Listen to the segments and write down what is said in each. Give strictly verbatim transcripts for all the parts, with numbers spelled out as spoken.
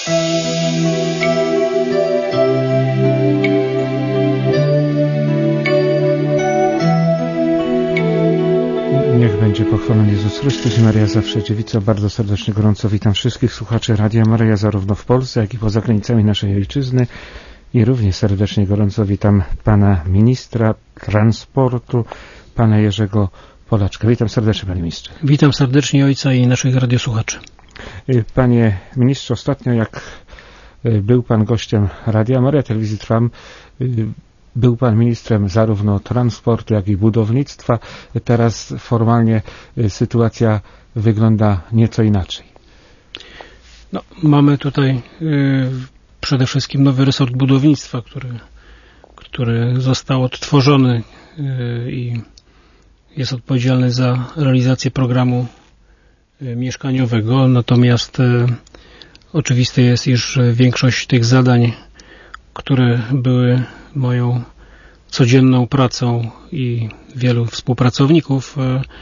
Niech będzie pochwalony Jezus Chrystus i Maria zawsze dziewica. Bardzo serdecznie, gorąco witam wszystkich słuchaczy Radia Maryja zarówno w Polsce, jak i poza granicami naszej ojczyzny. I również serdecznie, gorąco witam pana ministra transportu, pana Jerzego Polaczka. Witam serdecznie, panie ministrze. Witam serdecznie ojca i naszych radiosłuchaczy. Panie ministrze, ostatnio jak był pan gościem Radia Maryja, telewizji Trwam, był pan ministrem zarówno transportu, jak i budownictwa. Teraz formalnie sytuacja wygląda nieco inaczej. No, mamy tutaj y, przede wszystkim nowy resort budownictwa, który, który został odtworzony y, i jest odpowiedzialny za realizację programu y, mieszkaniowego. Natomiast y, oczywiste jest, iż większość tych zadań, które były moją codzienną pracą i wielu współpracowników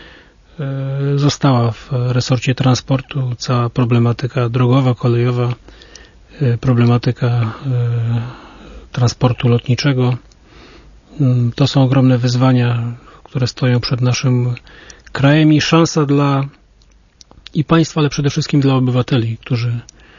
została w resorcie transportu. Cała problematyka drogowa, kolejowa, problematyka transportu lotniczego. To są ogromne wyzwania, które stoją przed naszym krajem i szansa dla i państwa, ale przede wszystkim dla obywateli, którzy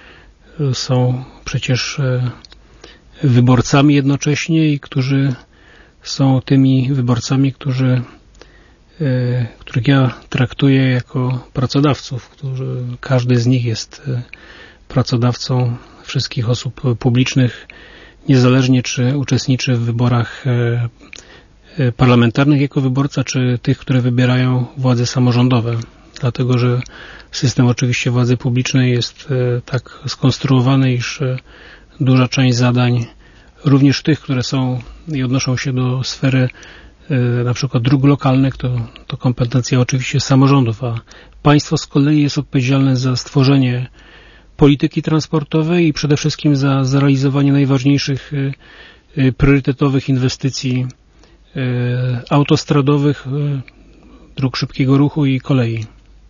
są przecież wyborcami jednocześnie i którzy są tymi wyborcami, którzy, których ja traktuję jako pracodawców, którzy, każdy z nich jest pracodawcą wszystkich osób publicznych, niezależnie czy uczestniczy w wyborach parlamentarnych jako wyborca, czy tych, które wybierają władze samorządowe. Dlatego, że system oczywiście władzy publicznej jest tak skonstruowany, iż duża część zadań, również tych, które są i odnoszą się do sfery y, na przykład dróg lokalnych, to, to kompetencja oczywiście samorządów, a państwo z kolei jest odpowiedzialne za stworzenie polityki transportowej i przede wszystkim za zrealizowanie najważniejszych y, y, priorytetowych inwestycji y, autostradowych, y, dróg szybkiego ruchu i kolei.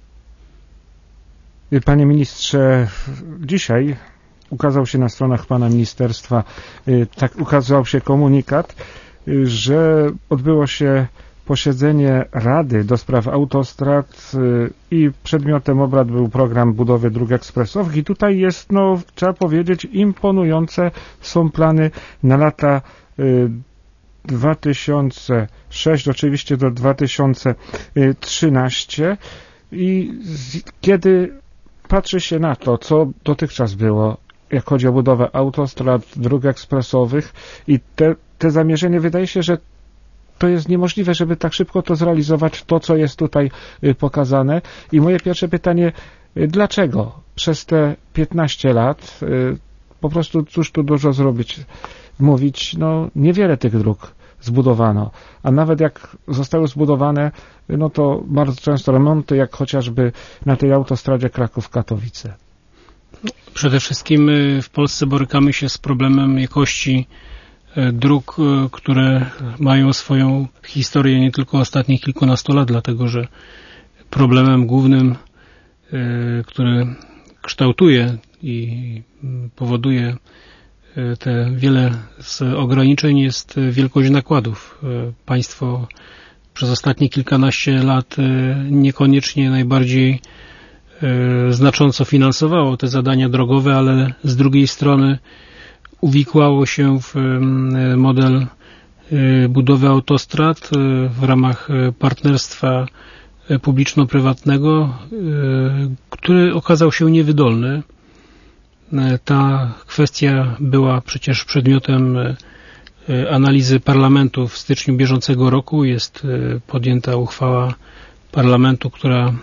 Panie ministrze, dzisiaj ukazał się na stronach pana ministerstwa, tak ukazał się komunikat, że odbyło się posiedzenie Rady do spraw autostrad i przedmiotem obrad był program budowy dróg ekspresowych i tutaj jest, no trzeba powiedzieć, imponujące są plany na lata dwa tysiące szósty oczywiście do dwa tysiące trzynastego i kiedy patrzy się na to, co dotychczas było, jak chodzi o budowę autostrad, dróg ekspresowych i te, te zamierzenie, wydaje się, że to jest niemożliwe, żeby tak szybko to zrealizować, to co jest tutaj pokazane. I moje pierwsze pytanie, dlaczego przez te piętnaście lat po prostu cóż tu dużo zrobić, mówić, no niewiele tych dróg zbudowano, a nawet jak zostały zbudowane, no to bardzo często remonty, jak chociażby na tej autostradzie Kraków-Katowice. Przede wszystkim w Polsce borykamy się z problemem jakości dróg, które mają swoją historię nie tylko ostatnich kilkunastu lat, dlatego że problemem głównym, który kształtuje i powoduje te wiele z ograniczeń, jest wielkość nakładów. Państwo przez ostatnie kilkanaście lat niekoniecznie najbardziej znacząco finansowało te zadania drogowe, ale z drugiej strony uwikłało się w model budowy autostrad w ramach partnerstwa publiczno-prywatnego, który okazał się niewydolny. Ta kwestia była przecież przedmiotem analizy parlamentu w styczniu bieżącego roku. Jest podjęta uchwała parlamentu, która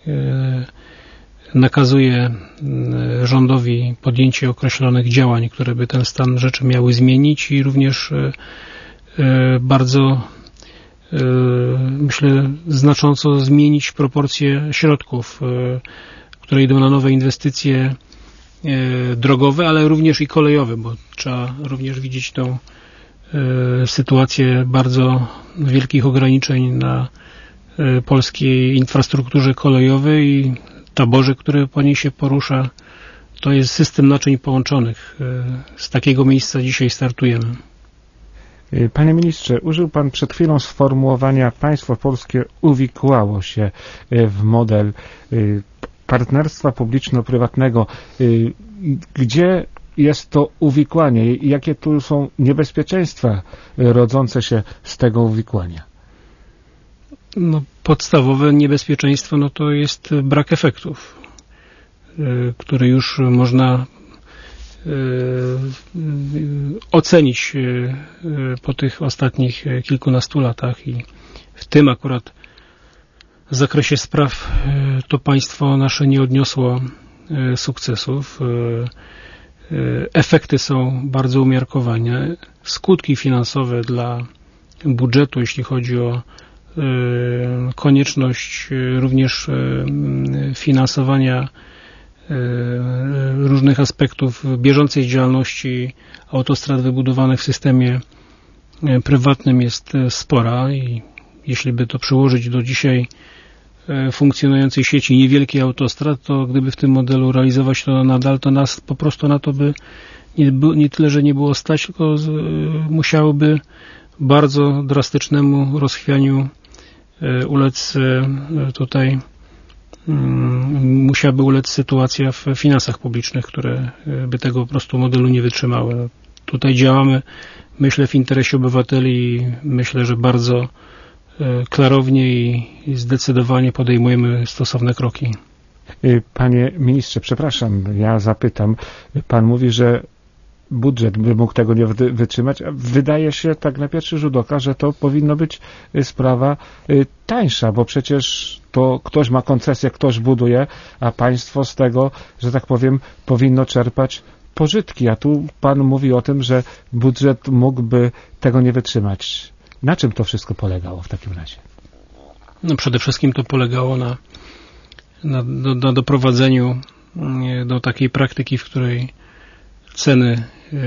nakazuje rządowi podjęcie określonych działań, które by ten stan rzeczy miały zmienić i również bardzo, myślę, znacząco zmienić proporcje środków, które idą na nowe inwestycje drogowe, ale również i kolejowe, bo trzeba również widzieć tą sytuację bardzo wielkich ograniczeń na polskiej infrastrukturze kolejowej i taborze, który po niej się porusza, To jest system naczyń połączonych. Z takiego miejsca dzisiaj startujemy. Panie ministrze, użył pan przed chwilą sformułowania państwo polskie uwikłało się w model partnerstwa publiczno-prywatnego. Gdzie jest to uwikłanie? Jakie tu są niebezpieczeństwa rodzące się z tego uwikłania? No, podstawowe niebezpieczeństwo no to jest brak efektów, który już można ocenić po tych ostatnich kilkunastu latach i w tym akurat w zakresie spraw to państwo nasze nie odniosło sukcesów. Efekty są bardzo umiarkowane. Skutki finansowe dla budżetu, jeśli chodzi o konieczność również finansowania różnych aspektów bieżącej działalności autostrad wybudowanych w systemie prywatnym jest spora i jeśli by to przełożyć do dzisiaj funkcjonującej sieci niewielkiej autostrad, to gdyby w tym modelu realizować to nadal, to nas po prostu na to by nie, nie tyle, że nie było stać, tylko z, musiałoby bardzo drastycznemu rozchwianiu ulec tutaj musiałaby ulec sytuacja w finansach publicznych, które by tego po prostu modelu nie wytrzymały. Tutaj działamy, myślę, w interesie obywateli i myślę, że bardzo klarownie i zdecydowanie podejmujemy stosowne kroki. Panie ministrze, przepraszam, ja zapytam. Pan mówi, że budżet by mógł tego nie wytrzymać. Wydaje się tak na pierwszy rzut oka, że to powinno być sprawa tańsza, bo przecież to ktoś ma koncesję, ktoś buduje, a państwo z tego, że tak powiem, powinno czerpać pożytki. A tu pan mówi o tym, że budżet mógłby tego nie wytrzymać. Na czym to wszystko polegało w takim razie? No przede wszystkim to polegało na, na, na, na doprowadzeniu do takiej praktyki, w której ceny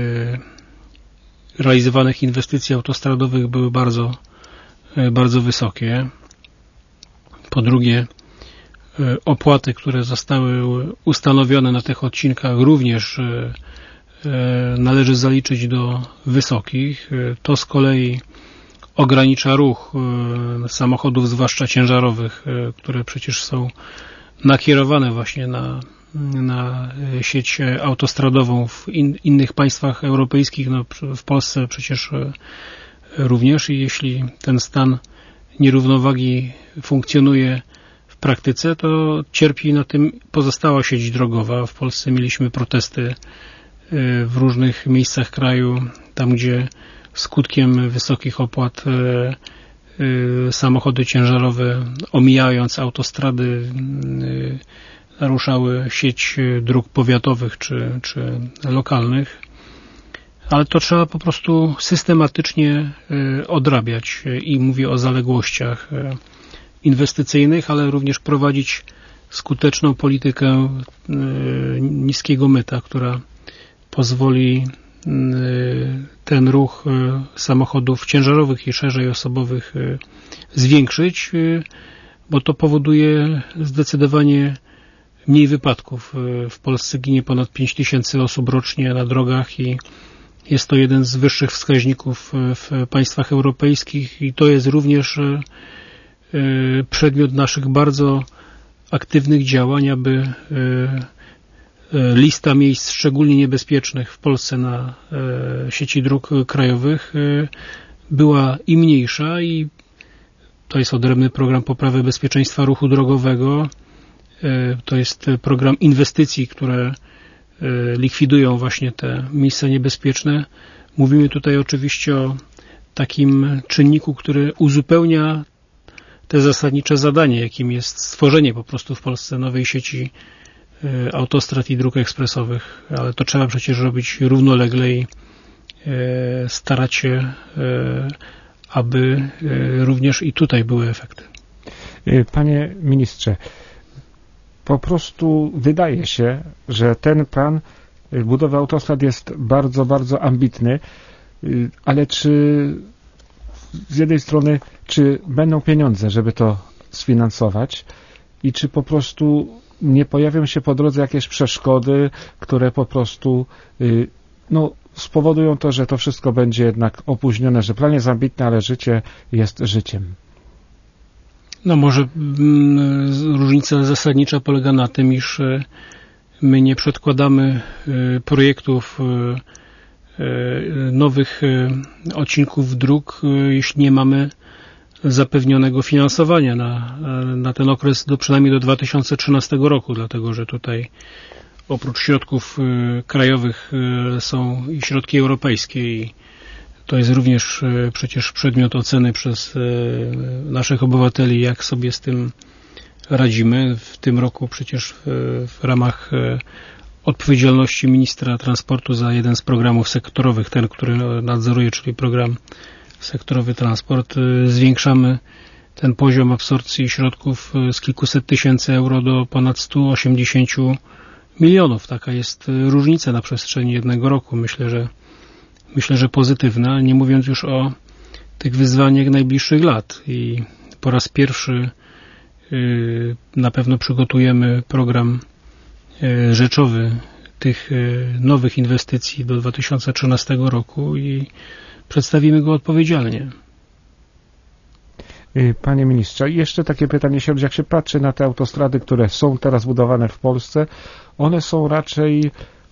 realizowanych inwestycji autostradowych były bardzo, bardzo wysokie. Po drugie, opłaty, które zostały ustanowione na tych odcinkach, również należy zaliczyć do wysokich. To z kolei ogranicza ruch samochodów, zwłaszcza ciężarowych, które przecież są nakierowane właśnie na na sieć autostradową w in, innych państwach europejskich, no w Polsce przecież również i jeśli ten stan nierównowagi funkcjonuje w praktyce, to cierpi na tym pozostała sieć drogowa. W Polsce mieliśmy protesty w różnych miejscach kraju, tam gdzie skutkiem wysokich opłat samochody ciężarowe, omijając autostrady, naruszały sieć dróg powiatowych czy, czy lokalnych, ale to trzeba po prostu systematycznie odrabiać i mówię o zaległościach inwestycyjnych, ale również prowadzić skuteczną politykę niskiego myta, która pozwoli ten ruch samochodów ciężarowych i szerzej osobowych zwiększyć, bo to powoduje zdecydowanie mniej wypadków. W Polsce ginie ponad pięć tysięcy osób rocznie na drogach i jest to jeden z wyższych wskaźników w państwach europejskich i to jest również przedmiot naszych bardzo aktywnych działań, aby lista miejsc szczególnie niebezpiecznych w Polsce na sieci dróg krajowych była i mniejsza i to jest odrębny program poprawy bezpieczeństwa ruchu drogowego. To jest program inwestycji, które likwidują właśnie te miejsca niebezpieczne. Mówimy tutaj oczywiście o takim czynniku, który uzupełnia te zasadnicze zadanie, jakim jest stworzenie po prostu w Polsce nowej sieci autostrad i dróg ekspresowych, ale to trzeba przecież robić równolegle i starać się, aby również i tutaj były efekty. Panie ministrze, po prostu wydaje się, że ten plan budowy autostrad jest bardzo, bardzo ambitny, ale czy z jednej strony, czy będą pieniądze, żeby to sfinansować i czy po prostu nie pojawią się po drodze jakieś przeszkody, które po prostu no, spowodują to, że to wszystko będzie jednak opóźnione, że plan jest ambitny, ale życie jest życiem. No może mm, różnica zasadnicza polega na tym, iż my nie przedkładamy projektów nowych odcinków dróg, jeśli nie mamy zapewnionego finansowania na, na ten okres do przynajmniej do dwa tysiące trzynastego roku, dlatego że tutaj oprócz środków krajowych są i środki europejskie i to jest również przecież przedmiot oceny przez naszych obywateli, jak sobie z tym radzimy. W tym roku przecież w, w ramach odpowiedzialności ministra transportu za jeden z programów sektorowych, ten, który nadzoruje, czyli program sektorowy transport, zwiększamy ten poziom absorpcji środków z kilkuset tysięcy euro do ponad stu osiemdziesięciu milionów. Taka jest różnica na przestrzeni jednego roku. Myślę, że myślę, że pozytywna, nie mówiąc już o tych wyzwaniach najbliższych lat. I po raz pierwszy yy, na pewno przygotujemy program yy, rzeczowy tych yy, nowych inwestycji do dwa tysiące trzynastego roku i przedstawimy go odpowiedzialnie. Panie ministrze, jeszcze takie pytanie się, jak się patrzy na te autostrady, które są teraz budowane w Polsce, one są raczej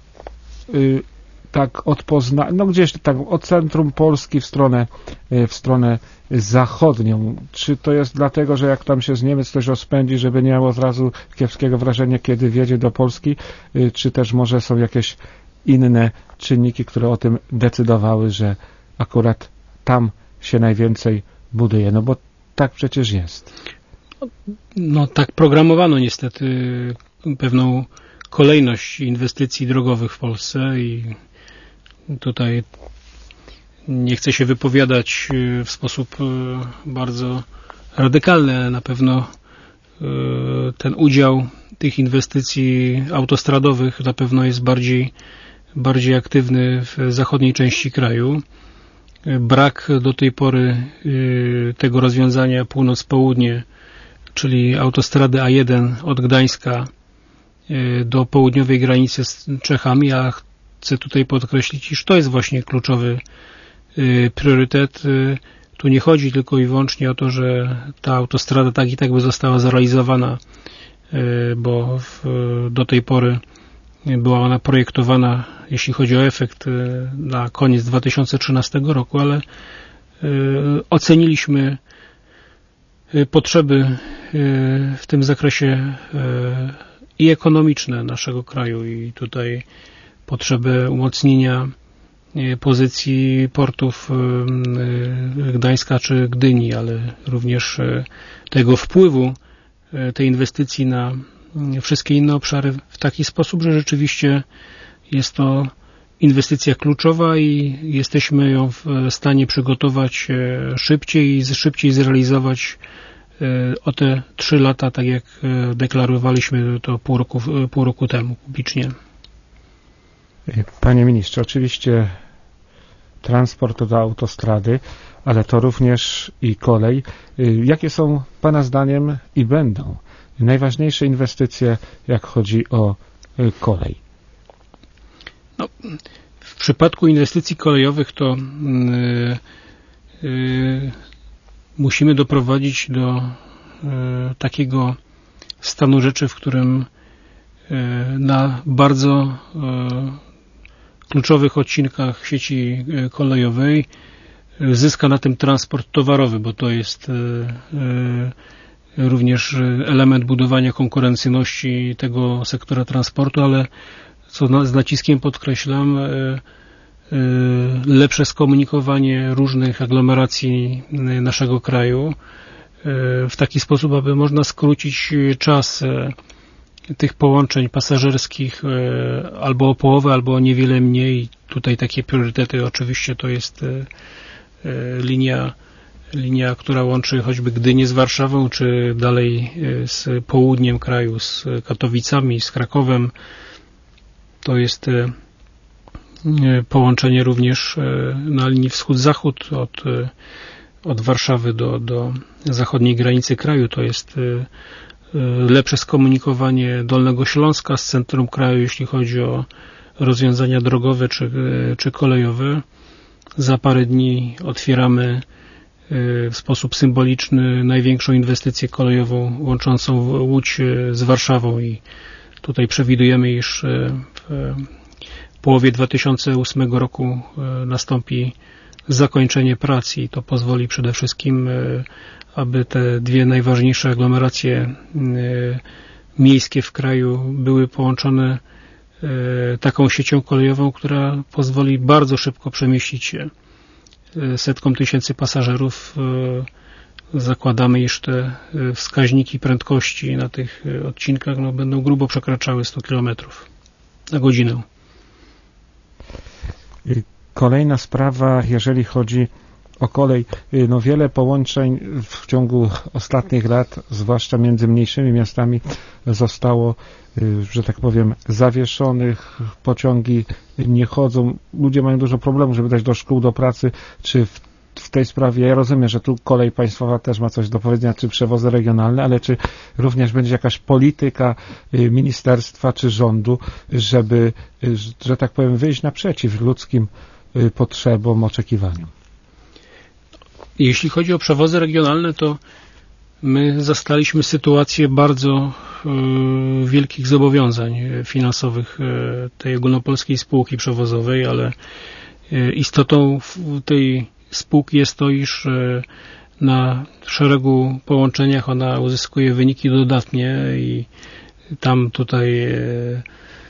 y, tak od Poznania, no gdzieś tak od centrum Polski w stronę, w stronę zachodnią. Czy to jest dlatego, że jak tam się z Niemiec ktoś rozpędzi, żeby nie miał od razu kiepskiego wrażenia, kiedy wjedzie do Polski, y, czy też może są jakieś inne czynniki, które o tym decydowały, że akurat tam się najwięcej buduje, no bo tak przecież jest. No tak programowano niestety pewną kolejność inwestycji drogowych w Polsce i tutaj nie chcę się wypowiadać w sposób bardzo radykalny, ale na pewno ten udział tych inwestycji autostradowych na pewno jest bardziej, bardziej aktywny w zachodniej części kraju. Brak do tej pory tego rozwiązania północ-południe, czyli autostrady A jeden od Gdańska do południowej granicy z Czechami, a chcę tutaj podkreślić, iż to jest właśnie kluczowy priorytet. Tu nie chodzi tylko i wyłącznie o to, że ta autostrada tak i tak by została zrealizowana, bo w, do tej pory była ona projektowana, jeśli chodzi o efekt, na koniec dwa tysiące trzynastego roku, ale oceniliśmy potrzeby w tym zakresie i ekonomiczne naszego kraju i tutaj potrzebę umocnienia pozycji portów Gdańska czy Gdyni, ale również tego wpływu tej inwestycji na wszystkie inne obszary w taki sposób, że rzeczywiście jest to inwestycja kluczowa i jesteśmy ją w stanie przygotować szybciej i szybciej zrealizować o te trzy lata, tak jak deklarowaliśmy to pół roku, pół roku temu publicznie. Panie ministrze, oczywiście transport to autostrady, ale to również i kolej. Jakie są Pana zdaniem i będą najważniejsze inwestycje, jak chodzi o kolej? No, w przypadku inwestycji kolejowych to yy, yy, musimy doprowadzić do yy, takiego stanu rzeczy, w którym yy, na bardzo yy, kluczowych odcinkach sieci kolejowej zyska na tym transport towarowy, bo to jest również element budowania konkurencyjności tego sektora transportu, ale co z naciskiem podkreślam, lepsze skomunikowanie różnych aglomeracji naszego kraju w taki sposób, aby można skrócić czas tych połączeń pasażerskich albo o połowę, albo o niewiele mniej. Tutaj takie priorytety oczywiście to jest linia, linia, która łączy choćby Gdynię z Warszawą, czy dalej z południem kraju, z Katowicami, z Krakowem. To jest połączenie również na linii wschód-zachód od, od Warszawy do, do zachodniej granicy kraju. To jest lepsze skomunikowanie Dolnego Śląska z centrum kraju, jeśli chodzi o rozwiązania drogowe czy, czy kolejowe. Za parę dni otwieramy w sposób symboliczny największą inwestycję kolejową łączącą Łódź z Warszawą i tutaj przewidujemy, iż w połowie dwa tysiące ósmego roku nastąpi zakończenie prac i to pozwoli przede wszystkim, aby te dwie najważniejsze aglomeracje miejskie w kraju były połączone taką siecią kolejową, która pozwoli bardzo szybko przemieścić się setkom tysięcy pasażerów. Zakładamy, iż te wskaźniki prędkości na tych odcinkach no, będą grubo przekraczały sto kilometrów na godzinę. Kolejna sprawa, jeżeli chodzi o kolej, no wiele połączeń w ciągu ostatnich lat, zwłaszcza między mniejszymi miastami, zostało, że tak powiem, zawieszonych. Pociągi nie chodzą, ludzie mają dużo problemów, żeby dojść do szkół, do pracy, czy w, w tej sprawie, ja rozumiem, że tu kolej państwowa też ma coś do powiedzenia, czy przewozy regionalne, ale czy również będzie jakaś polityka ministerstwa czy rządu, żeby, że tak powiem, wyjść naprzeciw ludzkim potrzebom, oczekiwaniom? Jeśli chodzi o przewozy regionalne, to my zastaliśmy sytuację bardzo y, wielkich zobowiązań finansowych y, tej ogólnopolskiej spółki przewozowej, ale y, istotą tej spółki jest to, iż y, na szeregu połączeniach ona uzyskuje wyniki dodatnie i tam tutaj y,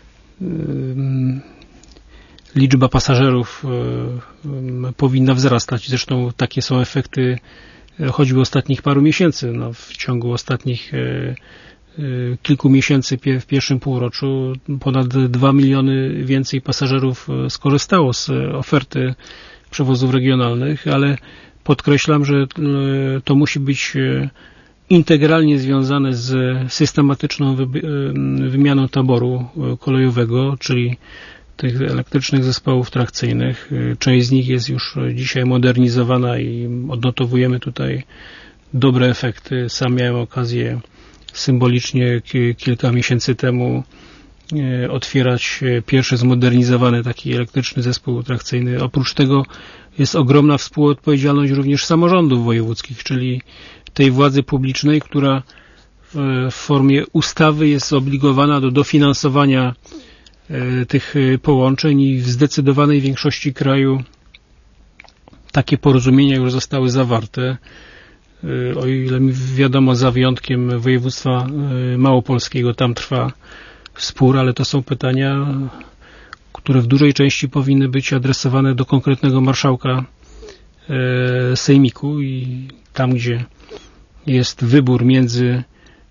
y, liczba pasażerów powinna wzrastać. Zresztą takie są efekty choćby ostatnich paru miesięcy. No, w ciągu ostatnich kilku miesięcy w pierwszym półroczu ponad dwa miliony więcej pasażerów skorzystało z oferty przewozów regionalnych, ale podkreślam, że to musi być integralnie związane z systematyczną wymianą taboru kolejowego, czyli tych elektrycznych zespołów trakcyjnych. Część z nich jest już dzisiaj modernizowana i odnotowujemy tutaj dobre efekty. Sam miałem okazję symbolicznie kilka miesięcy temu otwierać pierwszy zmodernizowany taki elektryczny zespół trakcyjny. Oprócz tego jest ogromna współodpowiedzialność również samorządów wojewódzkich, czyli tej władzy publicznej, która w formie ustawy jest zobligowana do dofinansowania tych połączeń i w zdecydowanej większości kraju takie porozumienia już zostały zawarte. O ile mi wiadomo, za wyjątkiem województwa małopolskiego, tam trwa spór, ale to są pytania, które w dużej części powinny być adresowane do konkretnego marszałka sejmiku i tam, gdzie jest wybór między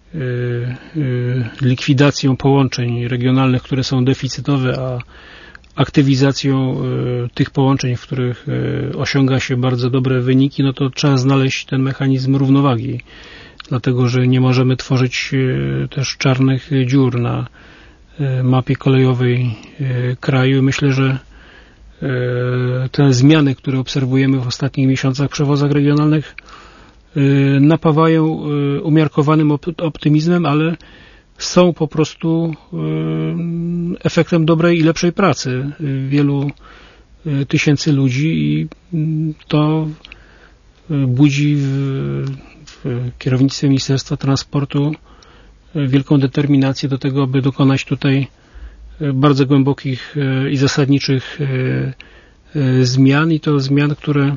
likwidacją połączeń regionalnych, które są deficytowe, a aktywizacją tych połączeń, w których osiąga się bardzo dobre wyniki, no to trzeba znaleźć ten mechanizm równowagi, dlatego że nie możemy tworzyć też czarnych dziur na mapie kolejowej kraju. Myślę, że te zmiany, które obserwujemy w ostatnich miesiącach w przewozach regionalnych, napawają umiarkowanym optymizmem, ale są po prostu efektem dobrej i lepszej pracy wielu tysięcy ludzi i to budzi w, w kierownictwie Ministerstwa Transportu wielką determinację do tego, aby dokonać tutaj bardzo głębokich i zasadniczych zmian i to zmian, które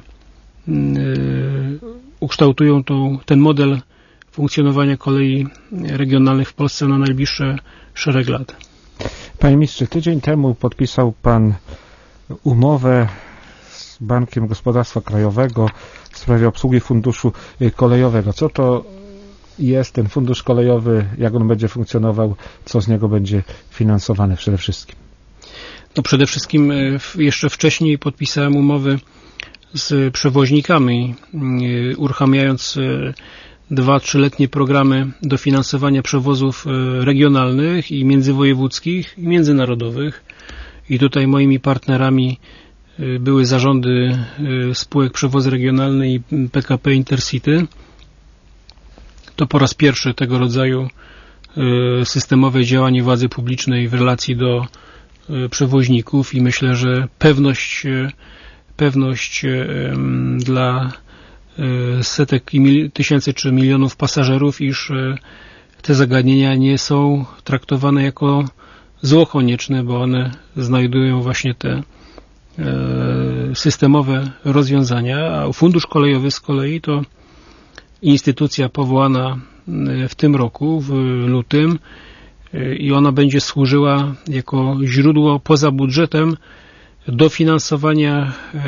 ukształtują tą, ten model funkcjonowania kolei regionalnych w Polsce na najbliższe szereg lat. Panie ministrze, tydzień temu podpisał pan umowę z Bankiem Gospodarstwa Krajowego w sprawie obsługi funduszu kolejowego. Co to jest ten fundusz kolejowy, jak on będzie funkcjonował, co z niego będzie finansowane przede wszystkim? No przede wszystkim jeszcze wcześniej podpisałem umowy z przewoźnikami, uruchamiając dwa, trzyletnie programy dofinansowania przewozów regionalnych i międzywojewódzkich i międzynarodowych. I tutaj moimi partnerami były zarządy spółek Przewozy Regionalne i P K P Intercity. To po raz pierwszy tego rodzaju systemowe działanie władzy publicznej w relacji do przewoźników i myślę, że pewność, pewność dla setek tysięcy czy milionów pasażerów, iż te zagadnienia nie są traktowane jako zło konieczne, bo one znajdują właśnie te systemowe rozwiązania, a Fundusz Kolejowy z kolei to instytucja powołana w tym roku, w lutym, i ona będzie służyła jako źródło poza budżetem dofinansowania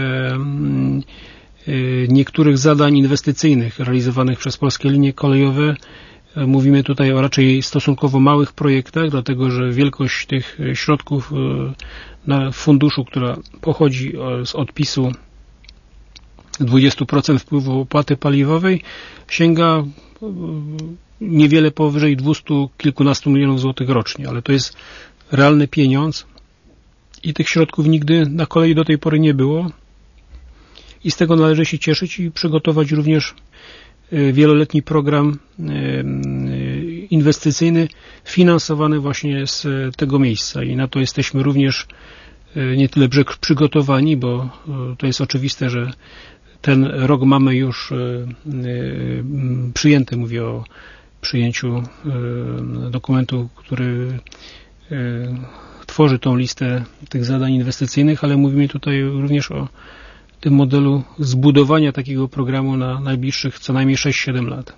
niektórych zadań inwestycyjnych realizowanych przez polskie linie kolejowe. Mówimy tutaj o raczej stosunkowo małych projektach, dlatego że wielkość tych środków na funduszu, która pochodzi z odpisu dwadzieścia procent wpływu opłaty paliwowej, sięga niewiele powyżej dwustu kilkunastu milionów złotych rocznie, ale to jest realny pieniądz i tych środków nigdy na kolei do tej pory nie było i z tego należy się cieszyć i przygotować również wieloletni program inwestycyjny finansowany właśnie z tego miejsca i na to jesteśmy również nie tyle przygotowani, bo to jest oczywiste, że ten rok mamy już przyjęty, mówię o przyjęciu dokumentu, który tworzy tą listę tych zadań inwestycyjnych, ale mówimy tutaj również o tym modelu zbudowania takiego programu na najbliższych co najmniej sześć siedem lat.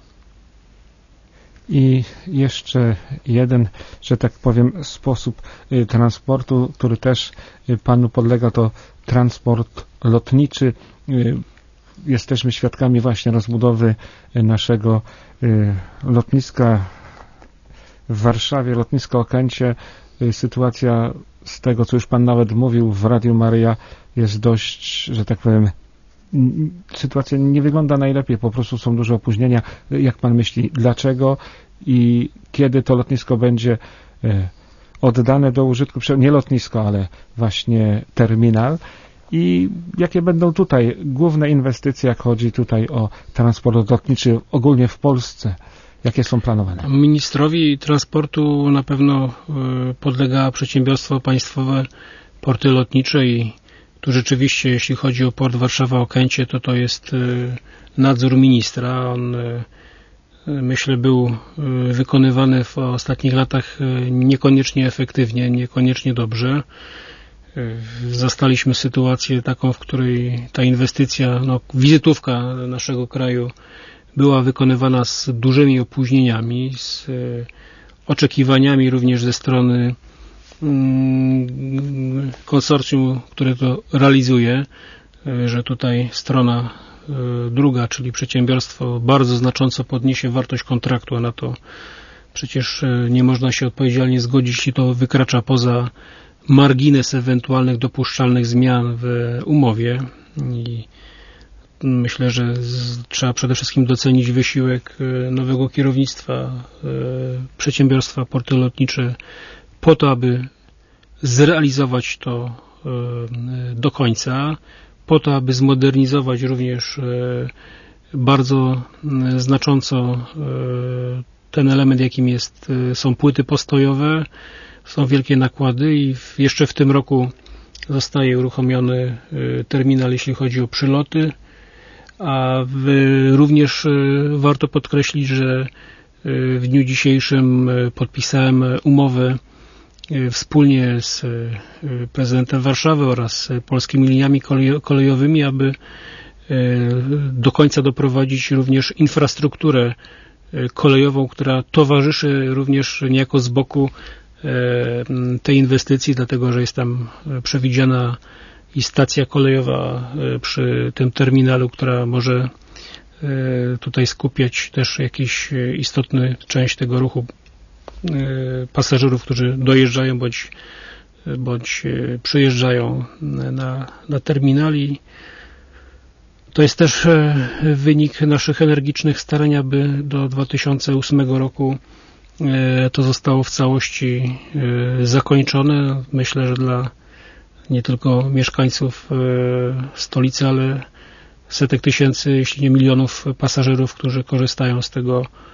I jeszcze jeden, że tak powiem, sposób transportu, który też panu podlega, to transport lotniczy. Jesteśmy świadkami właśnie rozbudowy naszego lotniska w Warszawie, lotniska Okęcie. Sytuacja, z tego co już pan nawet mówił w Radiu Maryja, jest dość, że tak powiem, sytuacja nie wygląda najlepiej, po prostu są duże opóźnienia. Jak pan myśli, dlaczego i kiedy to lotnisko będzie oddane do użytku, nie lotnisko, ale właśnie terminal, i jakie będą tutaj główne inwestycje, jak chodzi tutaj o transport lotniczy ogólnie w Polsce? Jakie są planowane? Ministrowi transportu na pewno podlega przedsiębiorstwo państwowe Porty Lotnicze i tu rzeczywiście, jeśli chodzi o Port Warszawa-Okęcie, to to jest nadzór ministra. On, myślę, był wykonywany w ostatnich latach niekoniecznie efektywnie, niekoniecznie dobrze. Zastaliśmy sytuację taką, w której ta inwestycja, no, wizytówka naszego kraju była wykonywana z dużymi opóźnieniami, z oczekiwaniami również ze strony konsorcjum, które to realizuje, że tutaj strona druga, czyli przedsiębiorstwo, bardzo znacząco podniesie wartość kontraktu, a na to przecież nie można się odpowiedzialnie zgodzić, jeśli to wykracza poza margines ewentualnych dopuszczalnych zmian w umowie. I myślę, że z, trzeba przede wszystkim docenić wysiłek nowego kierownictwa przedsiębiorstwa Porty Lotnicze po to, aby zrealizować to do końca, po to, aby zmodernizować również bardzo znacząco ten element, jakim jest, są płyty postojowe. Są wielkie nakłady i w, jeszcze w tym roku zostaje uruchomiony terminal, jeśli chodzi o przyloty, a w, również warto podkreślić, że w dniu dzisiejszym podpisałem umowę wspólnie z prezydentem Warszawy oraz polskimi liniami kolejowymi, aby do końca doprowadzić również infrastrukturę kolejową, która towarzyszy również niejako z boku tej inwestycji, dlatego że jest tam przewidziana i stacja kolejowa przy tym terminalu, która może tutaj skupiać też jakiś istotny część tego ruchu pasażerów, którzy dojeżdżają bądź, bądź przyjeżdżają na, na terminal. I to jest też wynik naszych energicznych starań, aby do dwa tysiące ósmego roku to zostało w całości zakończone. Myślę, że dla nie tylko mieszkańców stolicy, ale setek tysięcy, jeśli nie milionów pasażerów, którzy korzystają z tego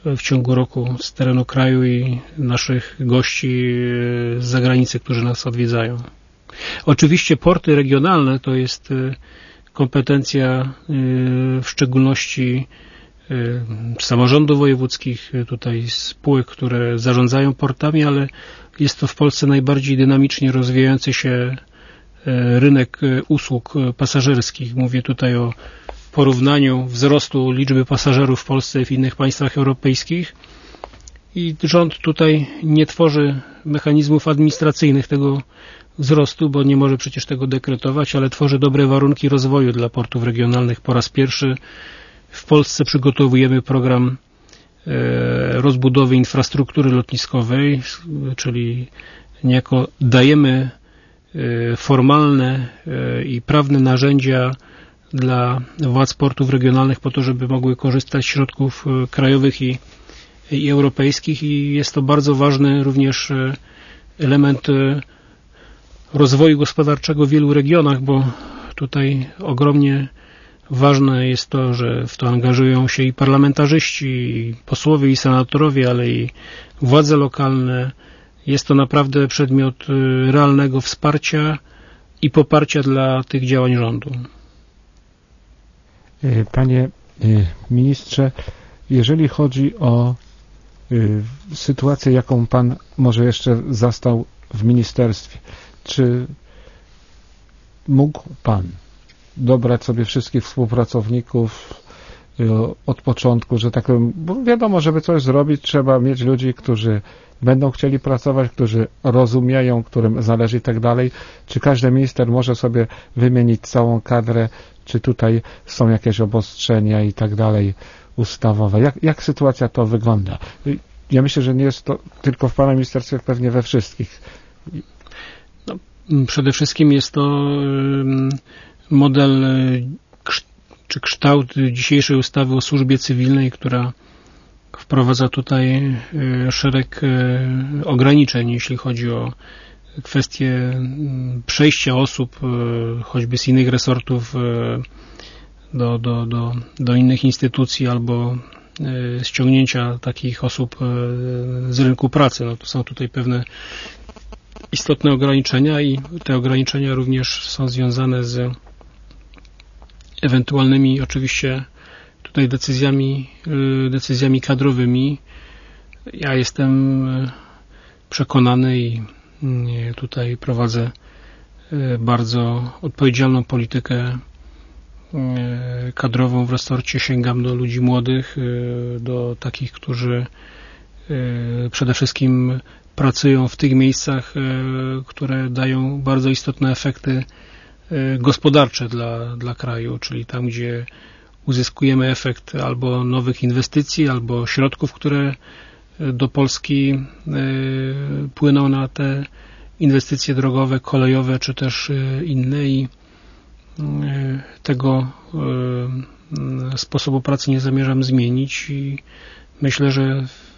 w ciągu roku z terenu kraju i naszych gości z zagranicy, którzy nas odwiedzają. Oczywiście porty regionalne to jest kompetencja w szczególności samorządów wojewódzkich, tutaj spółek, które zarządzają portami, ale jest to w Polsce najbardziej dynamicznie rozwijający się rynek usług pasażerskich. Mówię tutaj o porównaniu wzrostu liczby pasażerów w Polsce i w innych państwach europejskich i rząd tutaj nie tworzy mechanizmów administracyjnych tego wzrostu, bo nie może przecież tego dekretować, ale tworzy dobre warunki rozwoju dla portów regionalnych. Po raz pierwszy w Polsce przygotowujemy program rozbudowy infrastruktury lotniskowej, czyli niejako dajemy formalne i prawne narzędzia dla władz portów regionalnych po to, żeby mogły korzystać z środków krajowych i, i europejskich i jest to bardzo ważny również element rozwoju gospodarczego w wielu regionach, bo tutaj ogromnie ważne jest to, że w to angażują się i parlamentarzyści, i posłowie, i senatorowie, ale i władze lokalne. Jest to naprawdę przedmiot realnego wsparcia i poparcia dla tych działań rządu. Panie ministrze, jeżeli chodzi o sytuację, jaką pan może jeszcze zastał w ministerstwie, czy mógł pan dobrać sobie wszystkich współpracowników od początku, że tak powiem, bo wiadomo, żeby coś zrobić, trzeba mieć ludzi, którzy będą chcieli pracować, którzy rozumieją, którym zależy i tak dalej. Czy każdy minister może sobie wymienić całą kadrę, czy tutaj są jakieś obostrzenia i tak dalej ustawowe? Jak, jak sytuacja to wygląda? Ja myślę, że nie jest to tylko w pana ministerstwie, pewnie we wszystkich. No, przede wszystkim jest to model czy kształt dzisiejszej ustawy o służbie cywilnej, która wprowadza tutaj szereg ograniczeń, jeśli chodzi o kwestie przejścia osób, choćby z innych resortów do, do, do, do innych instytucji albo ściągnięcia takich osób z rynku pracy. No to są tutaj pewne istotne ograniczenia i te ograniczenia również są związane z ewentualnymi oczywiście tutaj decyzjami, decyzjami kadrowymi. Ja jestem przekonany i tutaj prowadzę bardzo odpowiedzialną politykę kadrową w resorcie. Sięgam do ludzi młodych, do takich, którzy przede wszystkim pracują w tych miejscach, które dają bardzo istotne efekty gospodarcze dla, dla kraju, czyli tam, gdzie uzyskujemy efekt albo nowych inwestycji, albo środków, które do Polski płyną na te inwestycje drogowe, kolejowe, czy też inne i tego sposobu pracy nie zamierzam zmienić i myślę, że w,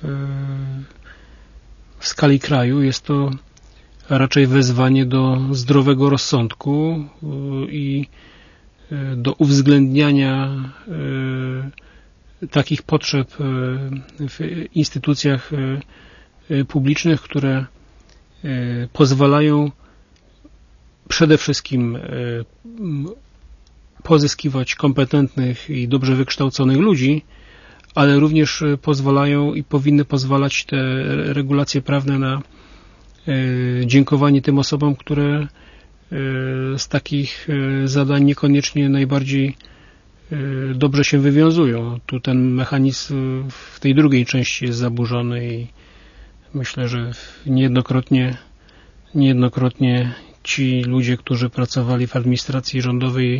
w skali kraju jest to raczej wezwanie do zdrowego rozsądku i do uwzględniania takich potrzeb w instytucjach publicznych, które pozwalają przede wszystkim pozyskiwać kompetentnych i dobrze wykształconych ludzi, ale również pozwalają i powinny pozwalać te regulacje prawne na dziękowanie tym osobom, które z takich zadań niekoniecznie najbardziej dobrze się wywiązują. Tu ten mechanizm w tej drugiej części jest zaburzony i myślę, że niejednokrotnie, niejednokrotnie ci ludzie, którzy pracowali w administracji rządowej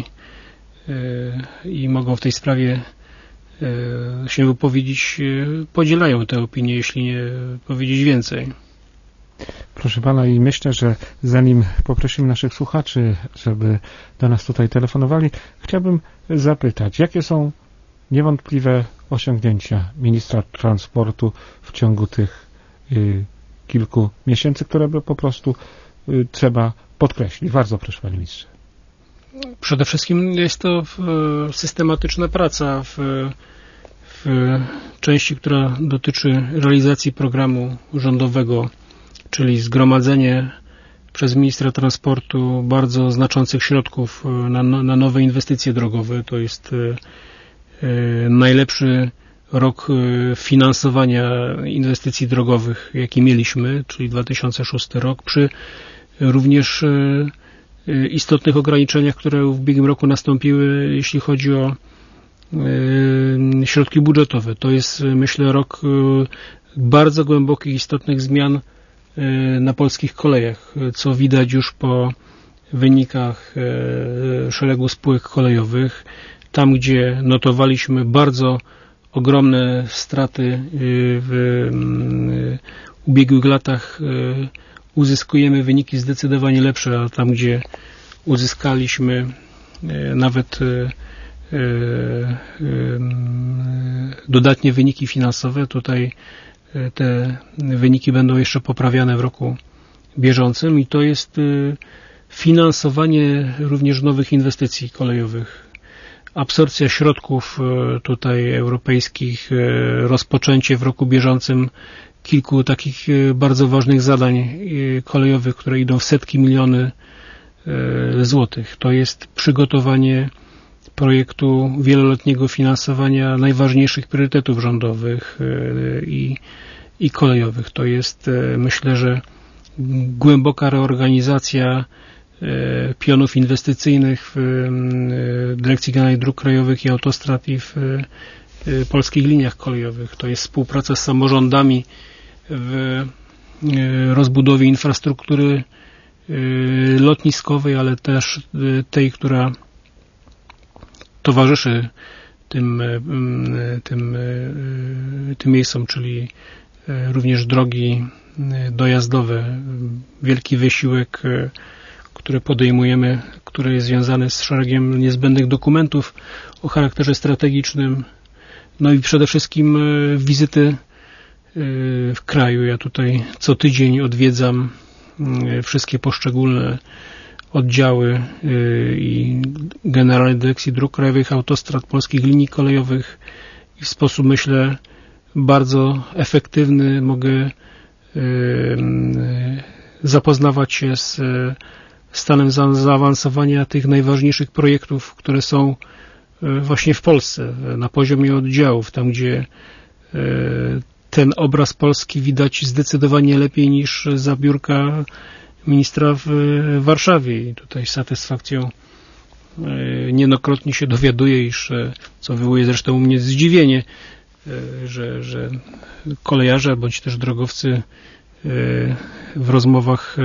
i mogą w tej sprawie się wypowiedzieć, podzielają te opinie, jeśli nie powiedzieć więcej. Proszę pana, i myślę, że zanim poprosimy naszych słuchaczy, żeby do nas tutaj telefonowali, chciałbym zapytać, jakie są niewątpliwe osiągnięcia ministra transportu w ciągu tych y, kilku miesięcy, które by po prostu y, trzeba podkreślić. Bardzo proszę, panie ministrze. Przede wszystkim jest to systematyczna praca w, w w części, która dotyczy realizacji programu rządowego, czyli zgromadzenie przez ministra transportu bardzo znaczących środków na, na nowe inwestycje drogowe. To jest najlepszy rok finansowania inwestycji drogowych, jaki mieliśmy, czyli dwa tysiące szósty rok, przy również istotnych ograniczeniach, które w ubiegłym roku nastąpiły, jeśli chodzi o środki budżetowe. To jest, myślę, rok bardzo głębokich, istotnych zmian na polskich kolejach, co widać już po wynikach szeregu spółek kolejowych. Tam, gdzie notowaliśmy bardzo ogromne straty w ubiegłych latach, uzyskujemy wyniki zdecydowanie lepsze, a tam, gdzie uzyskaliśmy nawet dodatnie wyniki finansowe, tutaj te wyniki będą jeszcze poprawiane w roku bieżącym i to jest finansowanie również nowych inwestycji kolejowych. Absorpcja środków tutaj europejskich, rozpoczęcie w roku bieżącym kilku takich bardzo ważnych zadań kolejowych, które idą w setki miliony złotych. To jest przygotowanie projektu wieloletniego finansowania najważniejszych priorytetów rządowych i, i kolejowych. To jest, myślę, że głęboka reorganizacja pionów inwestycyjnych w Dyrekcji Generalnej Dróg Krajowych i Autostrad i w polskich liniach kolejowych. To jest współpraca z samorządami w rozbudowie infrastruktury lotniskowej, ale też tej, która towarzyszy tym, tym, tym miejscom, czyli również drogi dojazdowe. Wielki wysiłek, który podejmujemy, który jest związany z szeregiem niezbędnych dokumentów o charakterze strategicznym, no i przede wszystkim wizyty w kraju. Ja tutaj co tydzień odwiedzam wszystkie poszczególne oddziały i Generalnej Dyrekcji Dróg Krajowych, Autostrad, polskich linii kolejowych i w sposób, myślę, bardzo efektywny mogę zapoznawać się z stanem zaawansowania tych najważniejszych projektów, które są właśnie w Polsce, na poziomie oddziałów, tam gdzie ten obraz Polski widać zdecydowanie lepiej niż za biurka ministra w Warszawie. I tutaj z satysfakcją niejednokrotnie się dowiaduję, iż, co wywołuje zresztą u mnie zdziwienie, że, że kolejarze bądź też drogowcy w rozmowach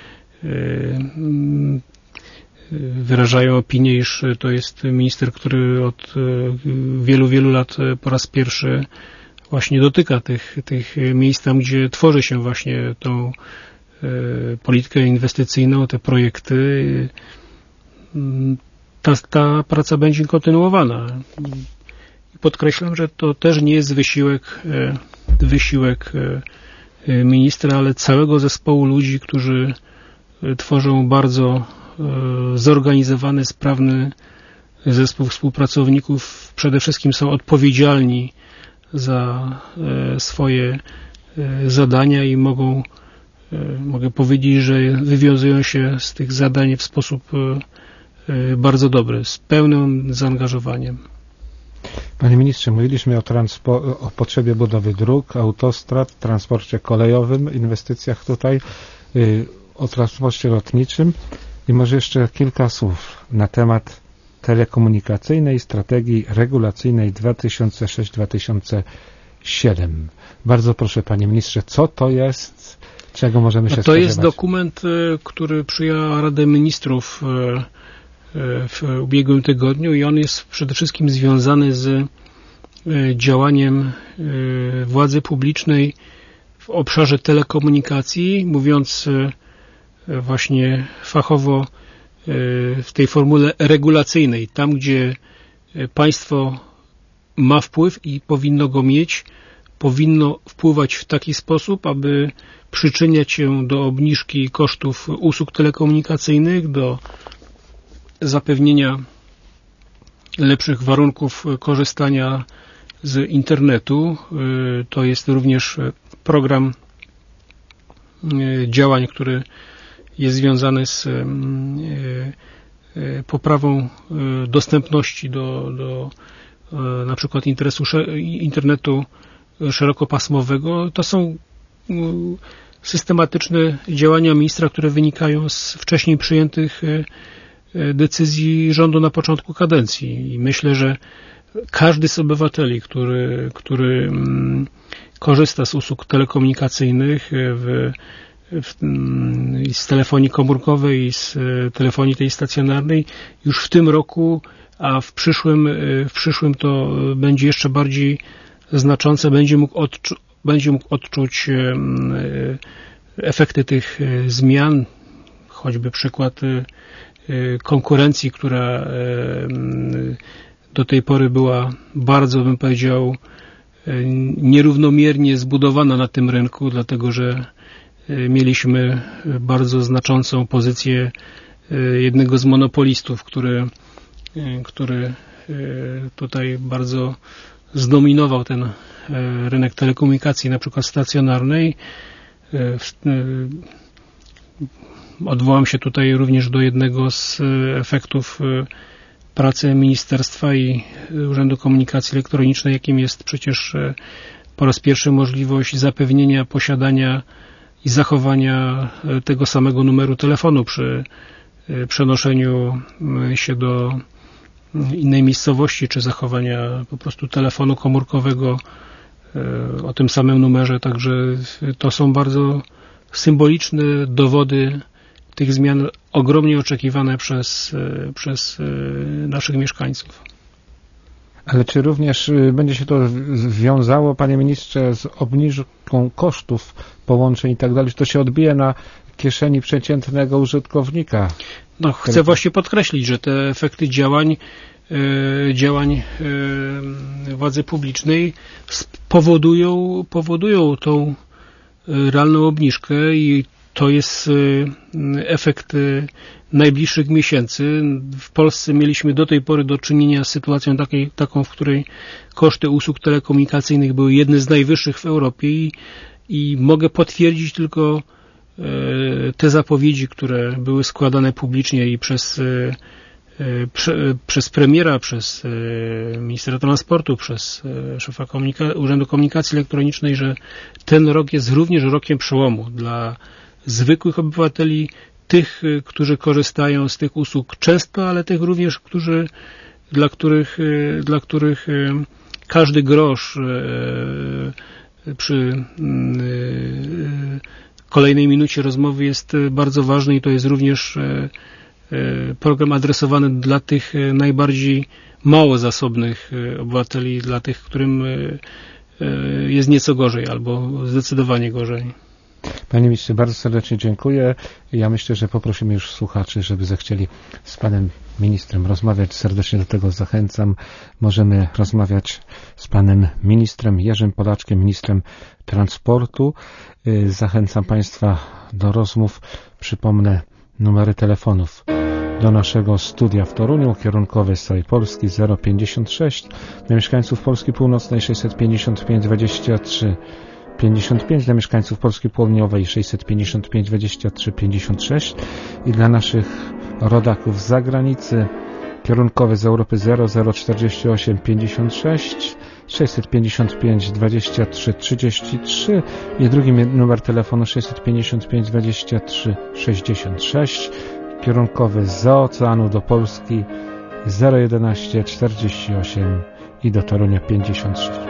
wyrażają opinię, iż to jest minister, który od wielu, wielu lat po raz pierwszy właśnie dotyka tych, tych miejsc tam, gdzie tworzy się właśnie tą politykę inwestycyjną, te projekty. Ta, ta praca będzie kontynuowana. Podkreślam, że to też nie jest wysiłek, wysiłek ministra, ale całego zespołu ludzi, którzy tworzą bardzo zorganizowany, sprawny zespół współpracowników. Przede wszystkim są odpowiedzialni za swoje zadania i mogą, mogę powiedzieć, że wywiązują się z tych zadań w sposób bardzo dobry, z pełnym zaangażowaniem. Panie ministrze, mówiliśmy o, transpo- o potrzebie budowy dróg, autostrad, transporcie kolejowym, inwestycjach tutaj, yy, o transporcie lotniczym i może jeszcze kilka słów na temat telekomunikacyjnej strategii regulacyjnej dwa tysiące sześć do dwa tysiące siedem. Bardzo proszę, panie ministrze, co to jest, czego możemy się to spodziewać? To jest dokument, który przyjęła Rada Ministrów w ubiegłym tygodniu i on jest przede wszystkim związany z działaniem władzy publicznej w obszarze telekomunikacji, mówiąc właśnie fachowo w tej formule regulacyjnej, tam gdzie państwo ma wpływ i powinno go mieć, powinno wpływać w taki sposób, aby przyczyniać się do obniżki kosztów usług telekomunikacyjnych, do zapewnienia lepszych warunków korzystania z internetu. To jest również program działań, który jest związany z poprawą dostępności do, do na przykład interesu, internetu szerokopasmowego. To są systematyczne działania ministra, które wynikają z wcześniej przyjętych decyzji rządu na początku kadencji. I myślę, że każdy z obywateli, który, który korzysta z usług telekomunikacyjnych w, w, z telefonii komórkowej i z telefonii tej stacjonarnej, już w tym roku, a w przyszłym, w przyszłym to będzie jeszcze bardziej znaczące, będzie mógł, odczu, będzie mógł odczuć efekty tych zmian, choćby przykład konkurencji, która do tej pory była bardzo, bym powiedział, nierównomiernie zbudowana na tym rynku, dlatego że mieliśmy bardzo znaczącą pozycję jednego z monopolistów, który, który tutaj bardzo zdominował ten rynek telekomunikacji, na przykład stacjonarnej. Odwołam się tutaj również do jednego z efektów pracy Ministerstwa i Urzędu Komunikacji Elektronicznej, jakim jest przecież po raz pierwszy możliwość zapewnienia posiadania i zachowania tego samego numeru telefonu przy przenoszeniu się do innej miejscowości, czy zachowania po prostu telefonu komórkowego o tym samym numerze. Także to są bardzo symboliczne dowody tych zmian, ogromnie oczekiwane przez, przez naszych mieszkańców. Ale czy również będzie się to wiązało, panie ministrze, z obniżką kosztów połączeń i tak dalej? Czy to się odbije na kieszeni przeciętnego użytkownika? No, chcę właśnie podkreślić, że te efekty działań działań władzy publicznej powodują, powodują tą realną obniżkę i to jest efekt najbliższych miesięcy. W Polsce mieliśmy do tej pory do czynienia z sytuacją takiej, taką, w której koszty usług telekomunikacyjnych były jedne z najwyższych w Europie i, i mogę potwierdzić tylko te zapowiedzi, które były składane publicznie i przez, prze, przez premiera, przez ministra transportu, przez szefa komunika- Urzędu Komunikacji Elektronicznej, że ten rok jest również rokiem przełomu dla zwykłych obywateli, tych, którzy korzystają z tych usług często, ale tych również, którzy, dla których, dla których każdy grosz przy kolejnej minucie rozmowy jest bardzo ważny i to jest również program adresowany dla tych najbardziej mało zasobnych obywateli, dla tych, którym jest nieco gorzej albo zdecydowanie gorzej. Panie ministrze, bardzo serdecznie dziękuję. Ja myślę, że poprosimy już słuchaczy, żeby zechcieli z panem ministrem rozmawiać. Serdecznie do tego zachęcam. Możemy rozmawiać z panem ministrem Jerzym Polaczkiem, ministrem transportu. Zachęcam państwa do rozmów. Przypomnę numery telefonów do naszego studia w Toruniu, kierunkowy z całej Polski zero pięćdziesiąt sześć, dla mieszkańców Polski Północnej sześćset pięćdziesiąt pięć dwadzieścia trzy pięćdziesiąt pięć, dla mieszkańców Polski Południowej sześćset pięćdziesiąt pięć dwadzieścia trzy pięćdziesiąt sześć i dla naszych rodaków z zagranicy kierunkowy z Europy zero zero czterdzieści osiem pięćdziesiąt sześć sześćset pięćdziesiąt pięć dwadzieścia trzy trzydzieści trzy i drugi numer telefonu sześćset pięćdziesiąt pięć dwadzieścia trzy sześćdziesiąt sześć, kierunkowy z oceanu do Polski zero jedenaście czterdzieści osiem i do Torunia pięćdziesiąt sześć.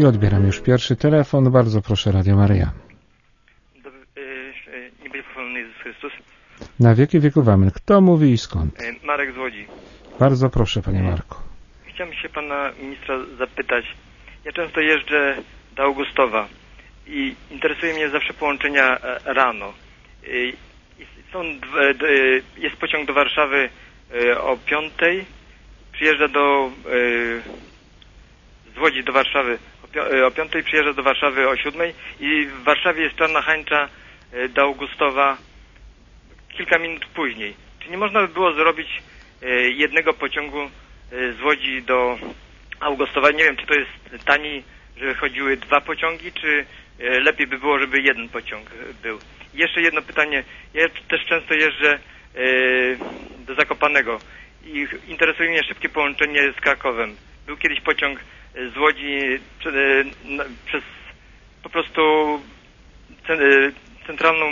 I odbieram już pierwszy telefon. Bardzo proszę, Radio Maryja. Dobry, yy, nie będzie pochwalony Jezus Chrystus. Na wieki wieków amen. Kto mówi i skąd? Yy, Marek z Łodzi. Bardzo proszę, panie Marku. Chciałem się pana ministra zapytać. Ja często jeżdżę do Augustowa i interesuje mnie zawsze połączenia rano. Yy, są, yy, jest pociąg do Warszawy yy, o piątej. Przyjeżdża do... Yy, z Łodzi do Warszawy o piątej, przyjeżdża do Warszawy o siódmej i w Warszawie jest czarna hańcza do Augustowa kilka minut później. Czy nie można by było zrobić jednego pociągu z Łodzi do Augustowa? Nie wiem, czy to jest taniej, żeby chodziły dwa pociągi, czy lepiej by było, żeby jeden pociąg był. I jeszcze jedno pytanie. Ja też często jeżdżę do Zakopanego i interesuje mnie szybkie połączenie z Krakowem. Był kiedyś pociąg z Łodzi przez po prostu centralną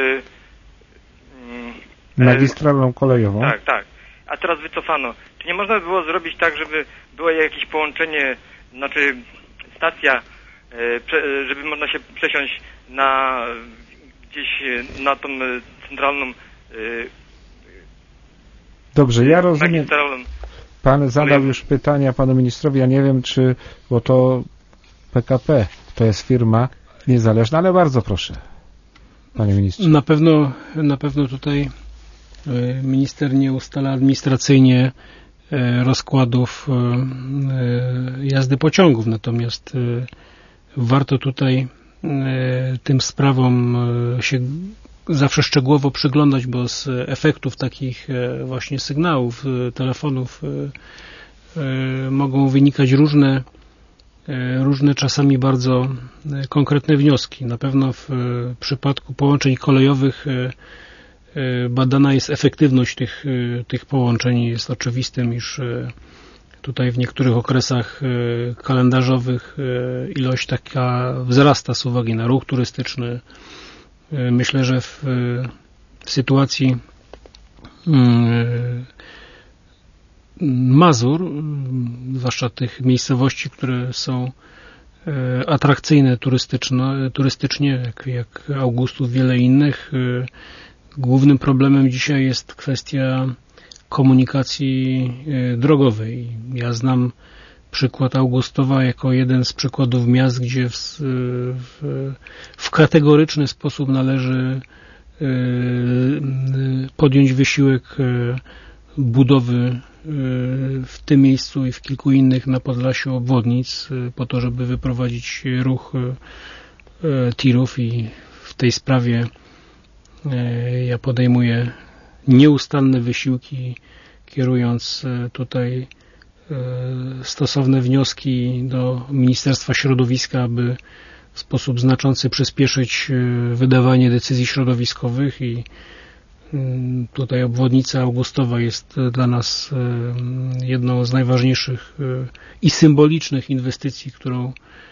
magistralną kolejową. Tak, tak. A teraz wycofano. Czy nie można by było zrobić tak, żeby było jakieś połączenie, znaczy stacja, żeby można się przesiąść na gdzieś na tą centralną Dobrze, ja rozumiem. Magistralną. Pan zadał już pytania panu ministrowi, ja nie wiem, czy, bo to P K P, to jest firma niezależna, ale bardzo proszę, panie ministrze. Na pewno, na pewno tutaj minister nie ustala administracyjnie rozkładów jazdy pociągów, natomiast warto tutaj tym sprawom się zawsze szczegółowo przyglądać, bo z efektów takich właśnie sygnałów, telefonów mogą wynikać różne, różne czasami bardzo konkretne wnioski. Na pewno w przypadku połączeń kolejowych badana jest efektywność tych, tych połączeń. Jest oczywistym, iż tutaj w niektórych okresach kalendarzowych ilość taka wzrasta z uwagi na ruch turystyczny. Myślę, że w, w sytuacji Mazur, zwłaszcza tych miejscowości, które są atrakcyjne turystyczne, turystycznie, jak, jak Augustów, wiele innych, głównym problemem dzisiaj jest kwestia komunikacji drogowej. Ja znam przykład Augustowa jako jeden z przykładów miast, gdzie w, w, w kategoryczny sposób należy podjąć wysiłek budowy w tym miejscu i w kilku innych na Podlasiu obwodnic po to, żeby wyprowadzić ruch tirów, i w tej sprawie ja podejmuję nieustanne wysiłki, kierując tutaj stosowne wnioski do Ministerstwa Środowiska, aby w sposób znaczący przyspieszyć wydawanie decyzji środowiskowych, i tutaj obwodnica Augustowa jest dla nas jedną z najważniejszych i symbolicznych inwestycji, którą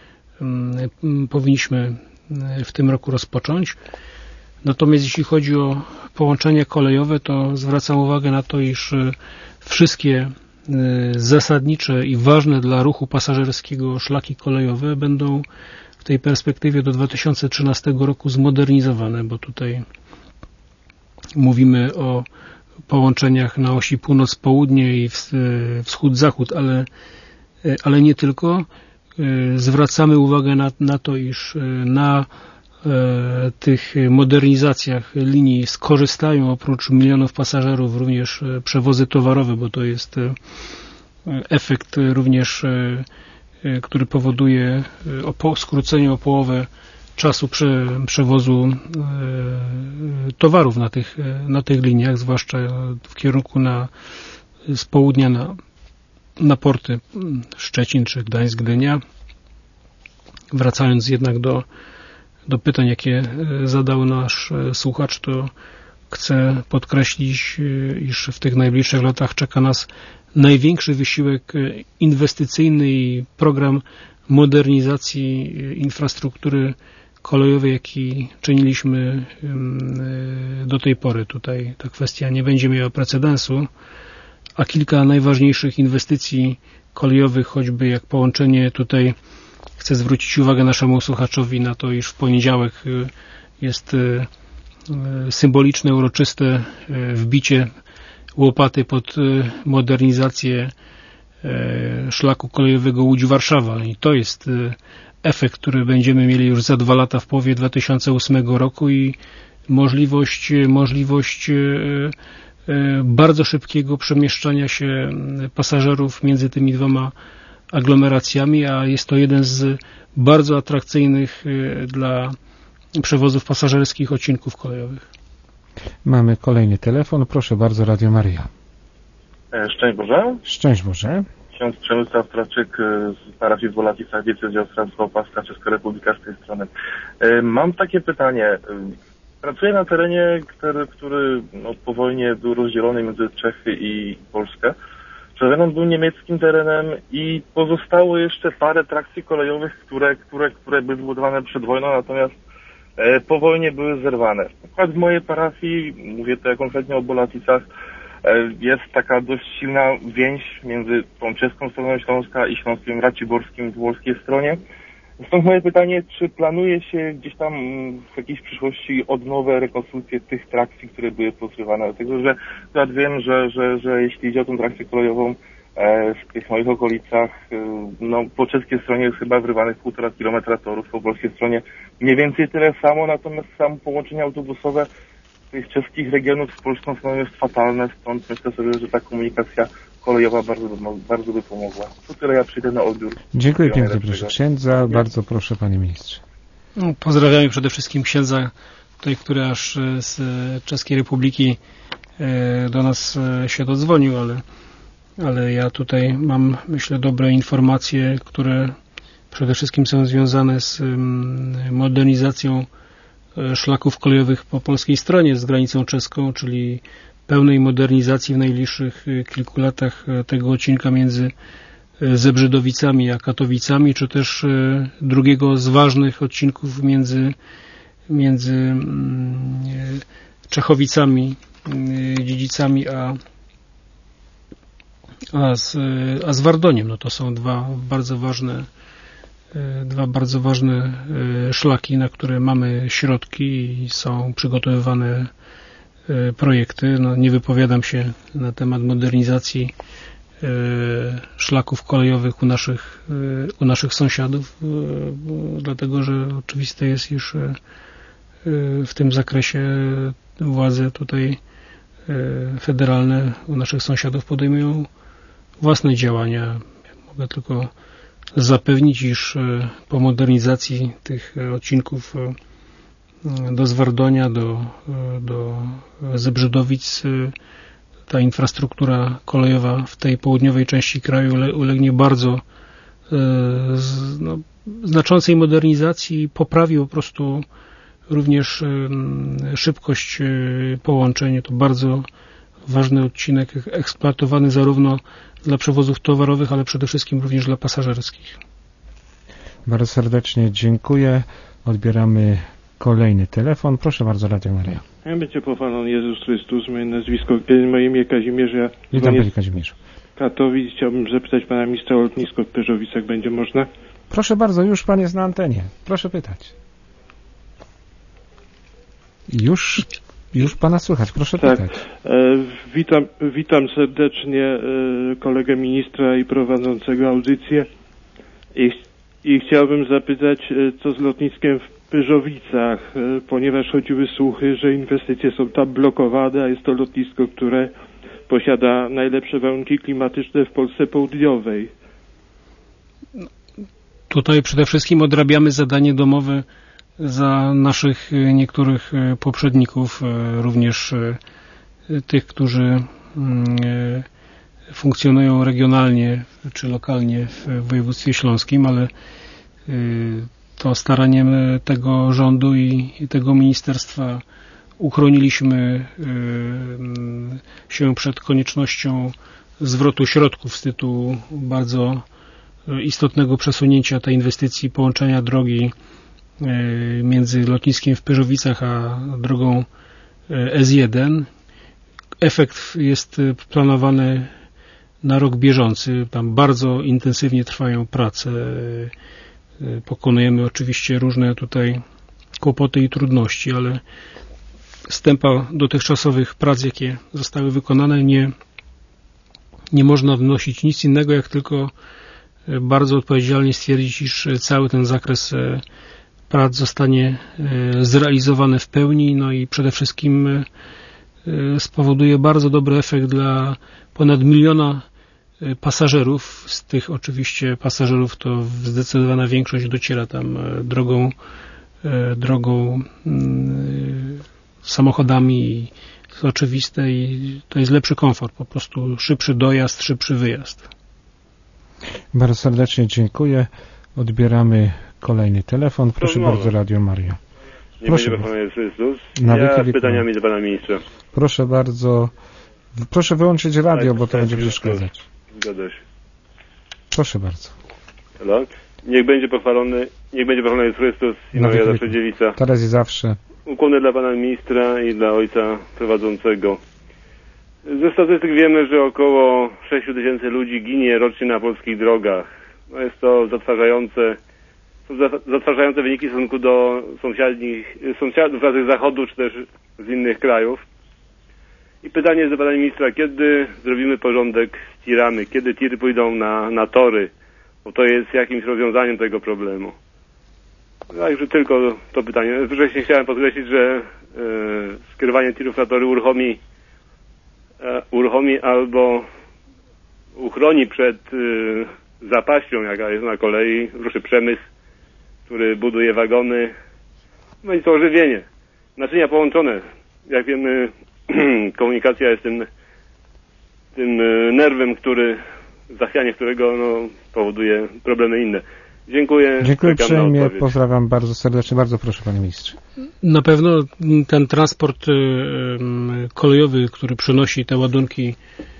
powinniśmy w tym roku rozpocząć. Natomiast jeśli chodzi o połączenia kolejowe, to zwracam uwagę na to, iż wszystkie zasadnicze i ważne dla ruchu pasażerskiego szlaki kolejowe będą w tej perspektywie do dwa tysiące trzynastego roku zmodernizowane, bo tutaj mówimy o połączeniach na osi północ-południe i wschód-zachód, ale, ale nie tylko. Zwracamy uwagę na, na to, iż na tych modernizacjach linii skorzystają oprócz milionów pasażerów również przewozy towarowe, bo to jest efekt również, który powoduje o skrócenie o połowę czasu prze, przewozu towarów na tych, na tych liniach, zwłaszcza w kierunku na, z południa na, na porty Szczecin czy Gdańsk, Gdynia. Wracając jednak do do pytań, jakie zadał nasz słuchacz, to chcę podkreślić, iż w tych najbliższych latach czeka nas największy wysiłek inwestycyjny i program modernizacji infrastruktury kolejowej, jaki czyniliśmy do tej pory. Tutaj ta kwestia nie będzie miała precedensu, a kilka najważniejszych inwestycji kolejowych, choćby jak połączenie tutaj chcę zwrócić uwagę naszemu słuchaczowi na to, iż w poniedziałek jest symboliczne, uroczyste wbicie łopaty pod modernizację szlaku kolejowego Łódź-Warszawa i to jest efekt, który będziemy mieli już za dwa lata w połowie dwa tysiące ósmego roku i możliwość, możliwość bardzo szybkiego przemieszczania się pasażerów między tymi dwoma aglomeracjami, a jest to jeden z bardzo atrakcyjnych dla przewozów pasażerskich odcinków kolejowych. Mamy kolejny telefon. Proszę bardzo, Radio Maryja. Szczęść Boże. Szczęść Boże. Ksiądz Przemysław Traczyk z parafii w Wolaticach, diecezji ostrowsko-opolska, Czeska Republika z tej strony. Mam takie pytanie. Pracuję na terenie, który, który no, po wojnie był rozdzielony między Czechy i Polskę. Teren był niemieckim terenem i pozostało jeszcze parę trakcji kolejowych, które, które, które były wybudowane przed wojną, natomiast e, po wojnie były zerwane. Na przykład w mojej parafii, mówię tutaj konkretnie o Bolaticach, e, jest taka dość silna więź między tą czeską stroną Śląska i Śląskiem Raciborskim w włoskiej stronie. Stąd moje pytanie, czy planuje się gdzieś tam w jakiejś przyszłości odnowę, rekonstrukcję tych trakcji, które były pozrywane? Dlatego, że akurat wiem, że, że, że jeśli idzie o tą trakcję kolejową e, w tych moich okolicach, e, no po czeskiej stronie jest chyba wrywanych półtora kilometra torów, po polskiej stronie mniej więcej tyle samo, natomiast samo połączenie autobusowe tych czeskich regionów z polską stroną jest fatalne, stąd myślę sobie, że ta komunikacja kolejowa bardzo, bardzo by pomogła. To tyle, ja przyjdę na odbiór. Dziękuję pięknie, proszę księdza. Bardzo proszę, panie ministrze. No, pozdrawiamy przede wszystkim księdza, tutaj, który aż z Czeskiej Republiki do nas się dodzwonił, ale, ale ja tutaj mam, myślę, dobre informacje, które przede wszystkim są związane z modernizacją szlaków kolejowych po polskiej stronie z granicą czeską, czyli pełnej modernizacji w najbliższych kilku latach tego odcinka między Zebrzydowicami a Katowicami, czy też drugiego z ważnych odcinków między, między Czechowicami, Dziedzicami a, a, z, a z Wardoniem. No to są dwa bardzo ważne dwa bardzo ważne szlaki, na które mamy środki i są przygotowywane projekty. No, nie wypowiadam się na temat modernizacji szlaków kolejowych u naszych, u naszych sąsiadów, dlatego że oczywiste jest, iż w tym zakresie władze tutaj federalne u naszych sąsiadów podejmują własne działania. Mogę tylko zapewnić, iż po modernizacji tych odcinków do Zwardonia, do, do Zebrzydowic ta infrastruktura kolejowa w tej południowej części kraju ulegnie bardzo no, znaczącej modernizacji i poprawi po prostu również szybkość połączeń. To bardzo ważny odcinek, eksploatowany zarówno dla przewozów towarowych, ale przede wszystkim również dla pasażerskich. Bardzo serdecznie dziękuję. Odbieramy kolejny telefon. Proszę bardzo, Radio Maryja. Ja będzie pochwalony Jezus Chrystus. Moje nazwisko, moje imię Kazimierz. Ja Witam, panie Kazimierzu. Katowic. Chciałbym zapytać pana ministra o lotnisko w Pyrzowicach. Będzie można? Proszę bardzo, już pan jest na antenie. Proszę pytać. Już, już pana słychać. Proszę tak. pytać. E, witam, witam serdecznie e, kolegę ministra i prowadzącego audycję. I, i chciałbym zapytać, e, co z lotniskiem w Pyrzowicach, e, ponieważ chodziły słuchy, że inwestycje są tam blokowane, a jest to lotnisko, które posiada najlepsze warunki klimatyczne w Polsce Południowej. Tutaj przede wszystkim odrabiamy zadanie domowe za naszych niektórych poprzedników, również tych, którzy funkcjonują regionalnie czy lokalnie w województwie śląskim, ale to staraniem tego rządu i tego ministerstwa uchroniliśmy się przed koniecznością zwrotu środków z tytułu bardzo istotnego przesunięcia tej inwestycji połączenia drogi między lotniskiem w Pyrzowicach a drogą S jeden. Efekt jest planowany na rok bieżący. Tam bardzo intensywnie trwają prace. Pokonujemy oczywiście różne tutaj kłopoty i trudności, ale z tempa dotychczasowych prac, jakie zostały wykonane, nie, nie można wnosić nic innego, jak tylko bardzo odpowiedzialnie stwierdzić, iż cały ten zakres prac zostanie zrealizowany w pełni, no i przede wszystkim spowoduje bardzo dobry efekt dla ponad miliona pasażerów. Z tych oczywiście pasażerów to zdecydowana większość dociera tam drogą, drogą samochodami, to jest oczywiste i to jest lepszy komfort, po prostu szybszy dojazd, szybszy wyjazd. Bardzo serdecznie dziękuję. Odbieramy kolejny telefon. Proszę Rozmowa. bardzo, Radio Maria. Nie Proszę będzie Pan Chrystus. Na Ja wieki z pytaniami do Pana Ministra. Proszę bardzo. Proszę wyłączyć radio, Tak, bo to tak, będzie już, przeszkadzać. Zgadza się. Proszę bardzo. Halo? Niech będzie pochwalony, niech będzie pochwalony Jezus Chrystus i Na Maria wieki zawsze wieków. dziewica. Teraz i zawsze. Ukłony dla Pana Ministra i dla Ojca Prowadzącego. Ze statystyk wiemy, że około sześć tysięcy ludzi ginie rocznie na polskich drogach. No jest to zatrważające, są zatrważające wyniki w stosunku do sąsiadnich, sąsiadów z zachodu czy też z innych krajów. I pytanie jest do Pana Ministra, kiedy zrobimy porządek z tirami, kiedy tiry pójdą na, na tory, bo to jest jakimś rozwiązaniem tego problemu. Także tylko to pytanie. Wcześniej chciałem podkreślić, że e, skierowanie tirów na tory uruchomi, e, uruchomi albo uchroni przed e, zapaścią, jaka jest na kolei, ruszy przemysł, który buduje wagony. Będzie to ożywienie. Naczynia połączone. Jak wiemy, komunikacja jest tym, tym nerwem, który, zachwianie którego no, powoduje problemy inne. Dziękuję. Dziękuję Czekam na uprzejmie, odpowiedź. pozdrawiam bardzo serdecznie. Bardzo proszę, Panie Ministrze. Na pewno ten transport kolejowy, który przenosi te ładunki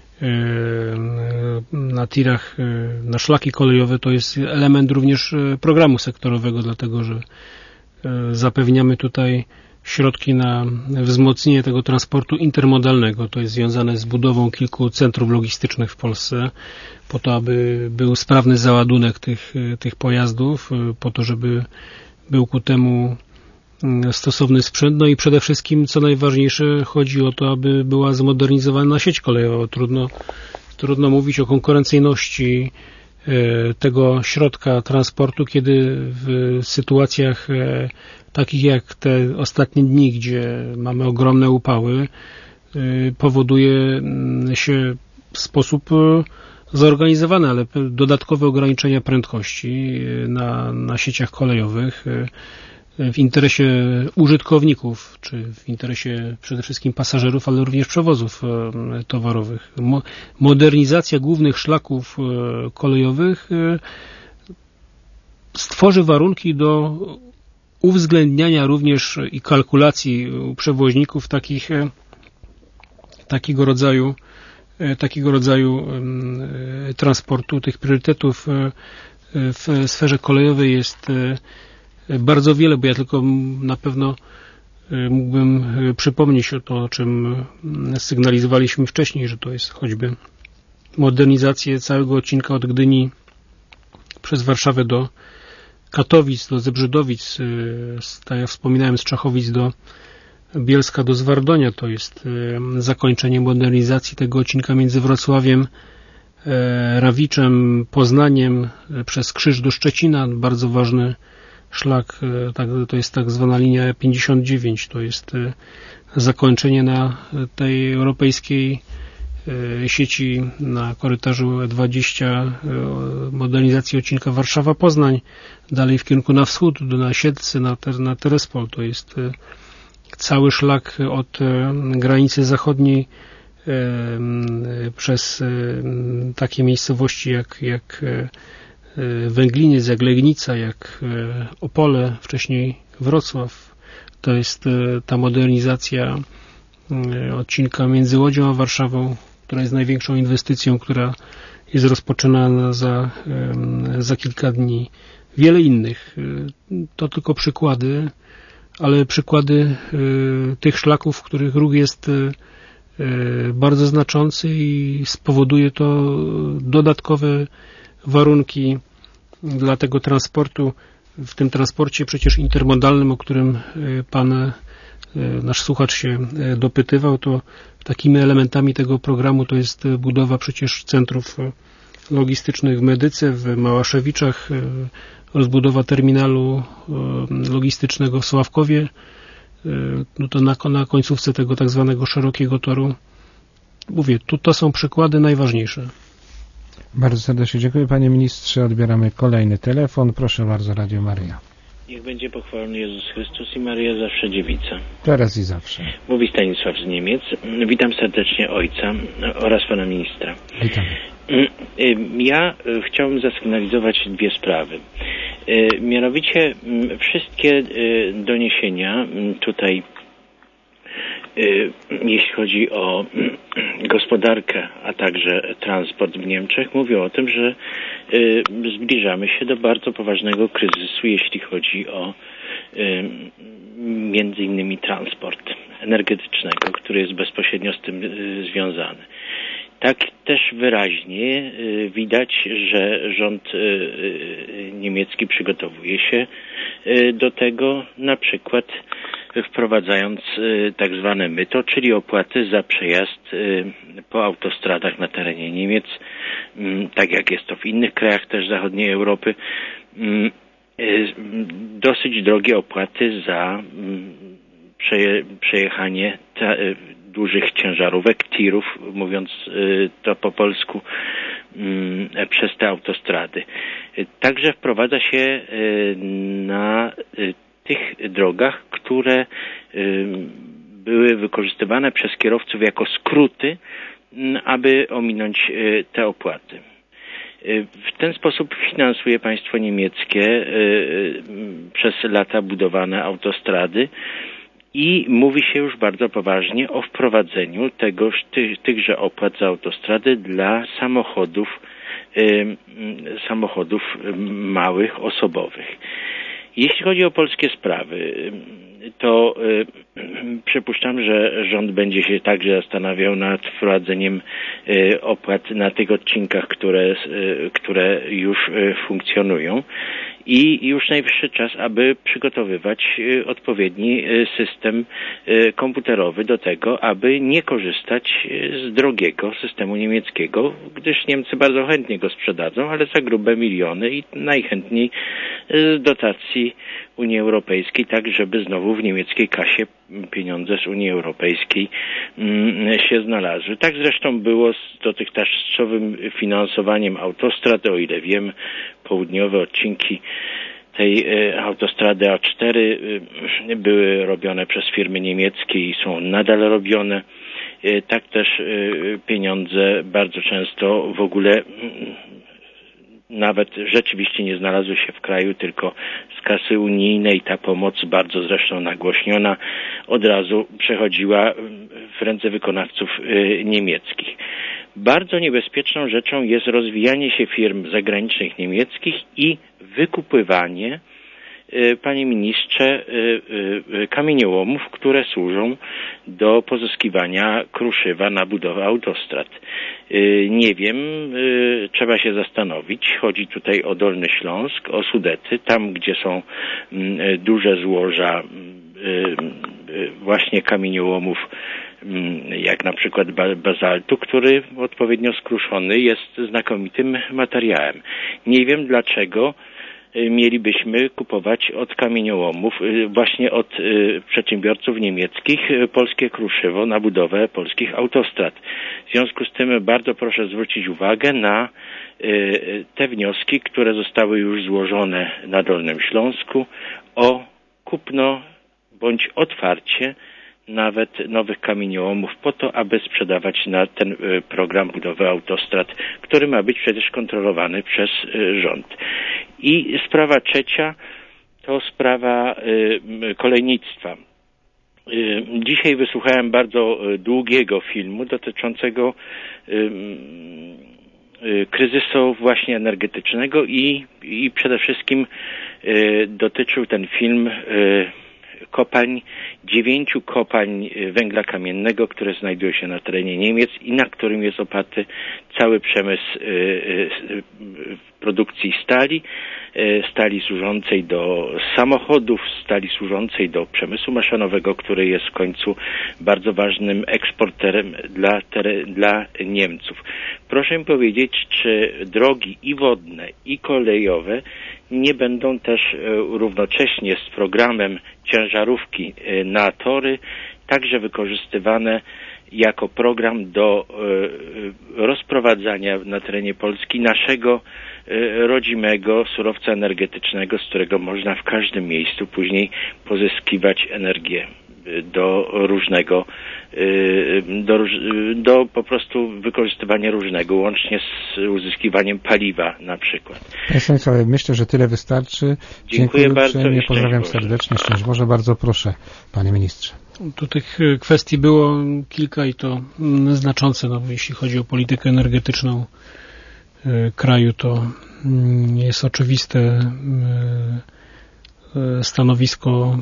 na tirach, na szlaki kolejowe, to jest element również programu sektorowego, dlatego że zapewniamy tutaj środki na wzmocnienie tego transportu intermodalnego. To jest związane z budową kilku centrów logistycznych w Polsce, po to, aby był sprawny załadunek tych, tych pojazdów, po to, żeby był ku temu stosowny sprzęt, no i przede wszystkim, co najważniejsze, chodzi o to, aby była zmodernizowana sieć kolejowa. Trudno, trudno mówić o konkurencyjności tego środka transportu, kiedy w sytuacjach takich jak te ostatnie dni, gdzie mamy ogromne upały, powoduje się w sposób zorganizowany, ale dodatkowe ograniczenia prędkości na, na sieciach kolejowych w interesie użytkowników, czy w interesie przede wszystkim pasażerów, ale również przewozów towarowych. Mo- modernizacja głównych szlaków kolejowych stworzy warunki do uwzględniania również i kalkulacji u przewoźników takich, takiego rodzaju takiego rodzaju transportu. Tych priorytetów w sferze kolejowej jest bardzo wiele, bo ja tylko na pewno mógłbym przypomnieć o to, o czym sygnalizowaliśmy wcześniej, że to jest choćby modernizacja całego odcinka od Gdyni przez Warszawę do Katowic, do Zebrzydowic, tak jak wspominałem, z Czachowic do Bielska do Zwardonia. To jest zakończenie modernizacji tego odcinka między Wrocławiem, Rawiczem, Poznaniem przez Krzyż do Szczecina. Bardzo ważny szlak, to jest tak zwana linia pięćdziesiąt dziewięć. To jest zakończenie na tej europejskiej sieci na korytarzu E dwadzieścia modernizacji odcinka Warszawa-Poznań, dalej w kierunku na wschód, na Siedlce, na, na Terespol. To jest cały szlak od granicy zachodniej przez takie miejscowości jak, jak Węgliniec, jak Legnica, jak Opole, wcześniej Wrocław. To jest ta modernizacja odcinka między Łodzią a Warszawą, która jest największą inwestycją, która jest rozpoczynana za, za kilka dni. Wiele innych. To tylko przykłady, ale przykłady tych szlaków, w których ruch jest bardzo znaczący i spowoduje to dodatkowe warunki dla tego transportu, w tym transporcie przecież intermodalnym, o którym pan, nasz słuchacz się dopytywał, to takimi elementami tego programu to jest budowa przecież centrów logistycznych w Medyce, w Małaszewiczach, rozbudowa terminalu logistycznego w Sławkowie, no to na, na końcówce tego tak zwanego szerokiego toru. Mówię, tu to są przykłady najważniejsze. Bardzo serdecznie dziękuję, panie ministrze. Odbieramy kolejny telefon. Proszę bardzo, Radio Maryja. Niech będzie pochwalony Jezus Chrystus i Maryja zawsze dziewica. Teraz i zawsze. Mówi Stanisław z Niemiec. Witam serdecznie ojca oraz pana ministra. Witam. Ja chciałbym zasygnalizować dwie sprawy. Mianowicie wszystkie doniesienia tutaj, jeśli chodzi o gospodarkę, a także transport w Niemczech, mówią o tym, że zbliżamy się do bardzo poważnego kryzysu, jeśli chodzi o między innymi transport energetycznego, który jest bezpośrednio z tym związany. Tak też wyraźnie widać, że rząd niemiecki przygotowuje się do tego, na przykład wprowadzając tak zwane myto, czyli opłaty za przejazd po autostradach na terenie Niemiec, tak jak jest to w innych krajach też zachodniej Europy. Dosyć drogie opłaty za przejechanie ta, dużych ciężarówek, tirów, mówiąc to po polsku, przez te autostrady. Także wprowadza się na tych drogach, które były wykorzystywane przez kierowców jako skróty, aby ominąć te opłaty. W ten sposób finansuje państwo niemieckie przez lata budowane autostrady i mówi się już bardzo poważnie o wprowadzeniu tegoż, tych, tychże opłat za autostrady dla samochodów, samochodów małych, osobowych. Jeśli chodzi o polskie sprawy, to y, przypuszczam, że rząd będzie się także zastanawiał nad wprowadzeniem y, opłat na tych odcinkach, które, y, które już y, funkcjonują i już najwyższy czas, aby przygotowywać y, odpowiedni y, system y, komputerowy do tego, aby nie korzystać y, z drogiego systemu niemieckiego, gdyż Niemcy bardzo chętnie go sprzedadzą, ale za grube miliony i najchętniej y, z dotacji Unii Europejskiej, tak żeby znowu w niemieckiej kasie pieniądze z Unii Europejskiej mm, się znalazły. Tak zresztą było z dotychczasowym finansowaniem autostrad, o ile wiem, południowe odcinki tej e, autostrady A cztery e, były robione przez firmy niemieckie i są nadal robione. E, tak też e, pieniądze bardzo często w ogóle nawet rzeczywiście nie znalazły się w kraju, tylko z kasy unijnej. Ta pomoc, bardzo zresztą nagłośniona, od razu przechodziła w ręce wykonawców niemieckich. Bardzo niebezpieczną rzeczą jest rozwijanie się firm zagranicznych niemieckich i wykupywanie, panie ministrze, kamieniołomów, które służą do pozyskiwania kruszywa na budowę autostrad. Nie wiem, trzeba się zastanowić. Chodzi tutaj o Dolny Śląsk, o Sudety, tam gdzie są duże złoża właśnie kamieniołomów, jak na przykład bazaltu, który odpowiednio skruszony jest znakomitym materiałem. Nie wiem dlaczego mielibyśmy kupować od kamieniołomów, właśnie od przedsiębiorców niemieckich, polskie kruszywo na budowę polskich autostrad. W związku z tym bardzo proszę zwrócić uwagę na te wnioski, które zostały już złożone na Dolnym Śląsku o kupno bądź otwarcie nawet nowych kamieniołomów po to, aby sprzedawać na ten program budowy autostrad, który ma być przecież kontrolowany przez rząd. I sprawa trzecia to sprawa kolejnictwa. Dzisiaj wysłuchałem bardzo długiego filmu dotyczącego kryzysu właśnie energetycznego i, i przede wszystkim dotyczył ten film kopalń, dziewięciu kopalń węgla kamiennego, które znajdują się na terenie Niemiec i na którym jest oparty cały przemysł produkcji stali, stali służącej do samochodów, stali służącej do przemysłu maszynowego, który jest w końcu bardzo ważnym eksporterem dla, dla Niemców. Proszę mi powiedzieć, czy drogi i wodne, i kolejowe nie będą też równocześnie z programem ciężarówki na tory także wykorzystywane jako program do rozprowadzania na terenie Polski naszego rodzimego surowca energetycznego, z którego można w każdym miejscu później pozyskiwać energię do różnego, do, do po prostu wykorzystywania różnego, łącznie z uzyskiwaniem paliwa na przykład. Państwa, myślę, że tyle wystarczy. Dziękuję, Dziękuję bardzo. Uprzejmie, pozdrawiam serdecznie. Szczęść Boże, bardzo proszę, panie ministrze. Tu tych kwestii było kilka i to znaczące. No, jeśli chodzi o politykę energetyczną kraju, to jest oczywiste stanowisko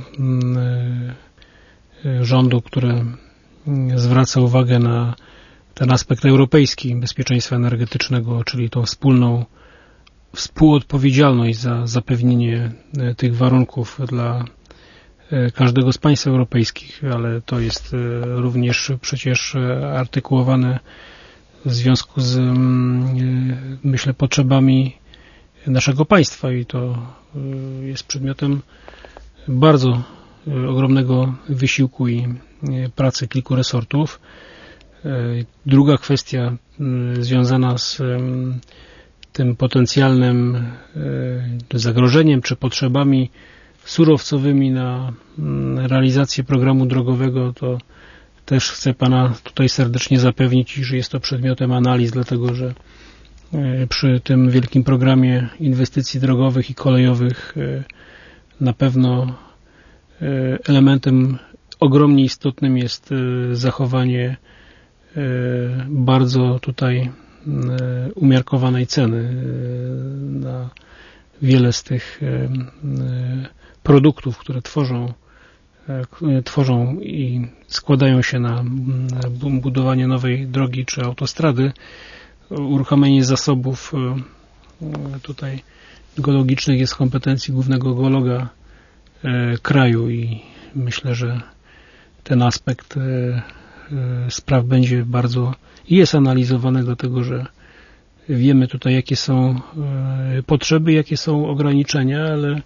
rządu, które zwraca uwagę na ten aspekt europejski bezpieczeństwa energetycznego, czyli tą wspólną współodpowiedzialność za zapewnienie tych warunków dla każdego z państw europejskich, ale to jest również przecież artykułowane w związku z, myślę, potrzebami naszego państwa i to jest przedmiotem bardzo ogromnego wysiłku i pracy kilku resortów. Druga kwestia związana z tym potencjalnym zagrożeniem czy potrzebami surowcowymi na realizację programu drogowego, to też chcę pana tutaj serdecznie zapewnić, że jest to przedmiotem analiz, dlatego że przy tym wielkim programie inwestycji drogowych i kolejowych na pewno elementem ogromnie istotnym jest zachowanie bardzo tutaj umiarkowanej ceny na wiele z tych produktów, które tworzą, tworzą i składają się na budowanie nowej drogi czy autostrady. Uruchomienie zasobów tutaj geologicznych jest w kompetencji głównego geologa kraju i myślę, że ten aspekt spraw będzie bardzo i jest analizowany, dlatego że wiemy tutaj, jakie są potrzeby, jakie są ograniczenia, ale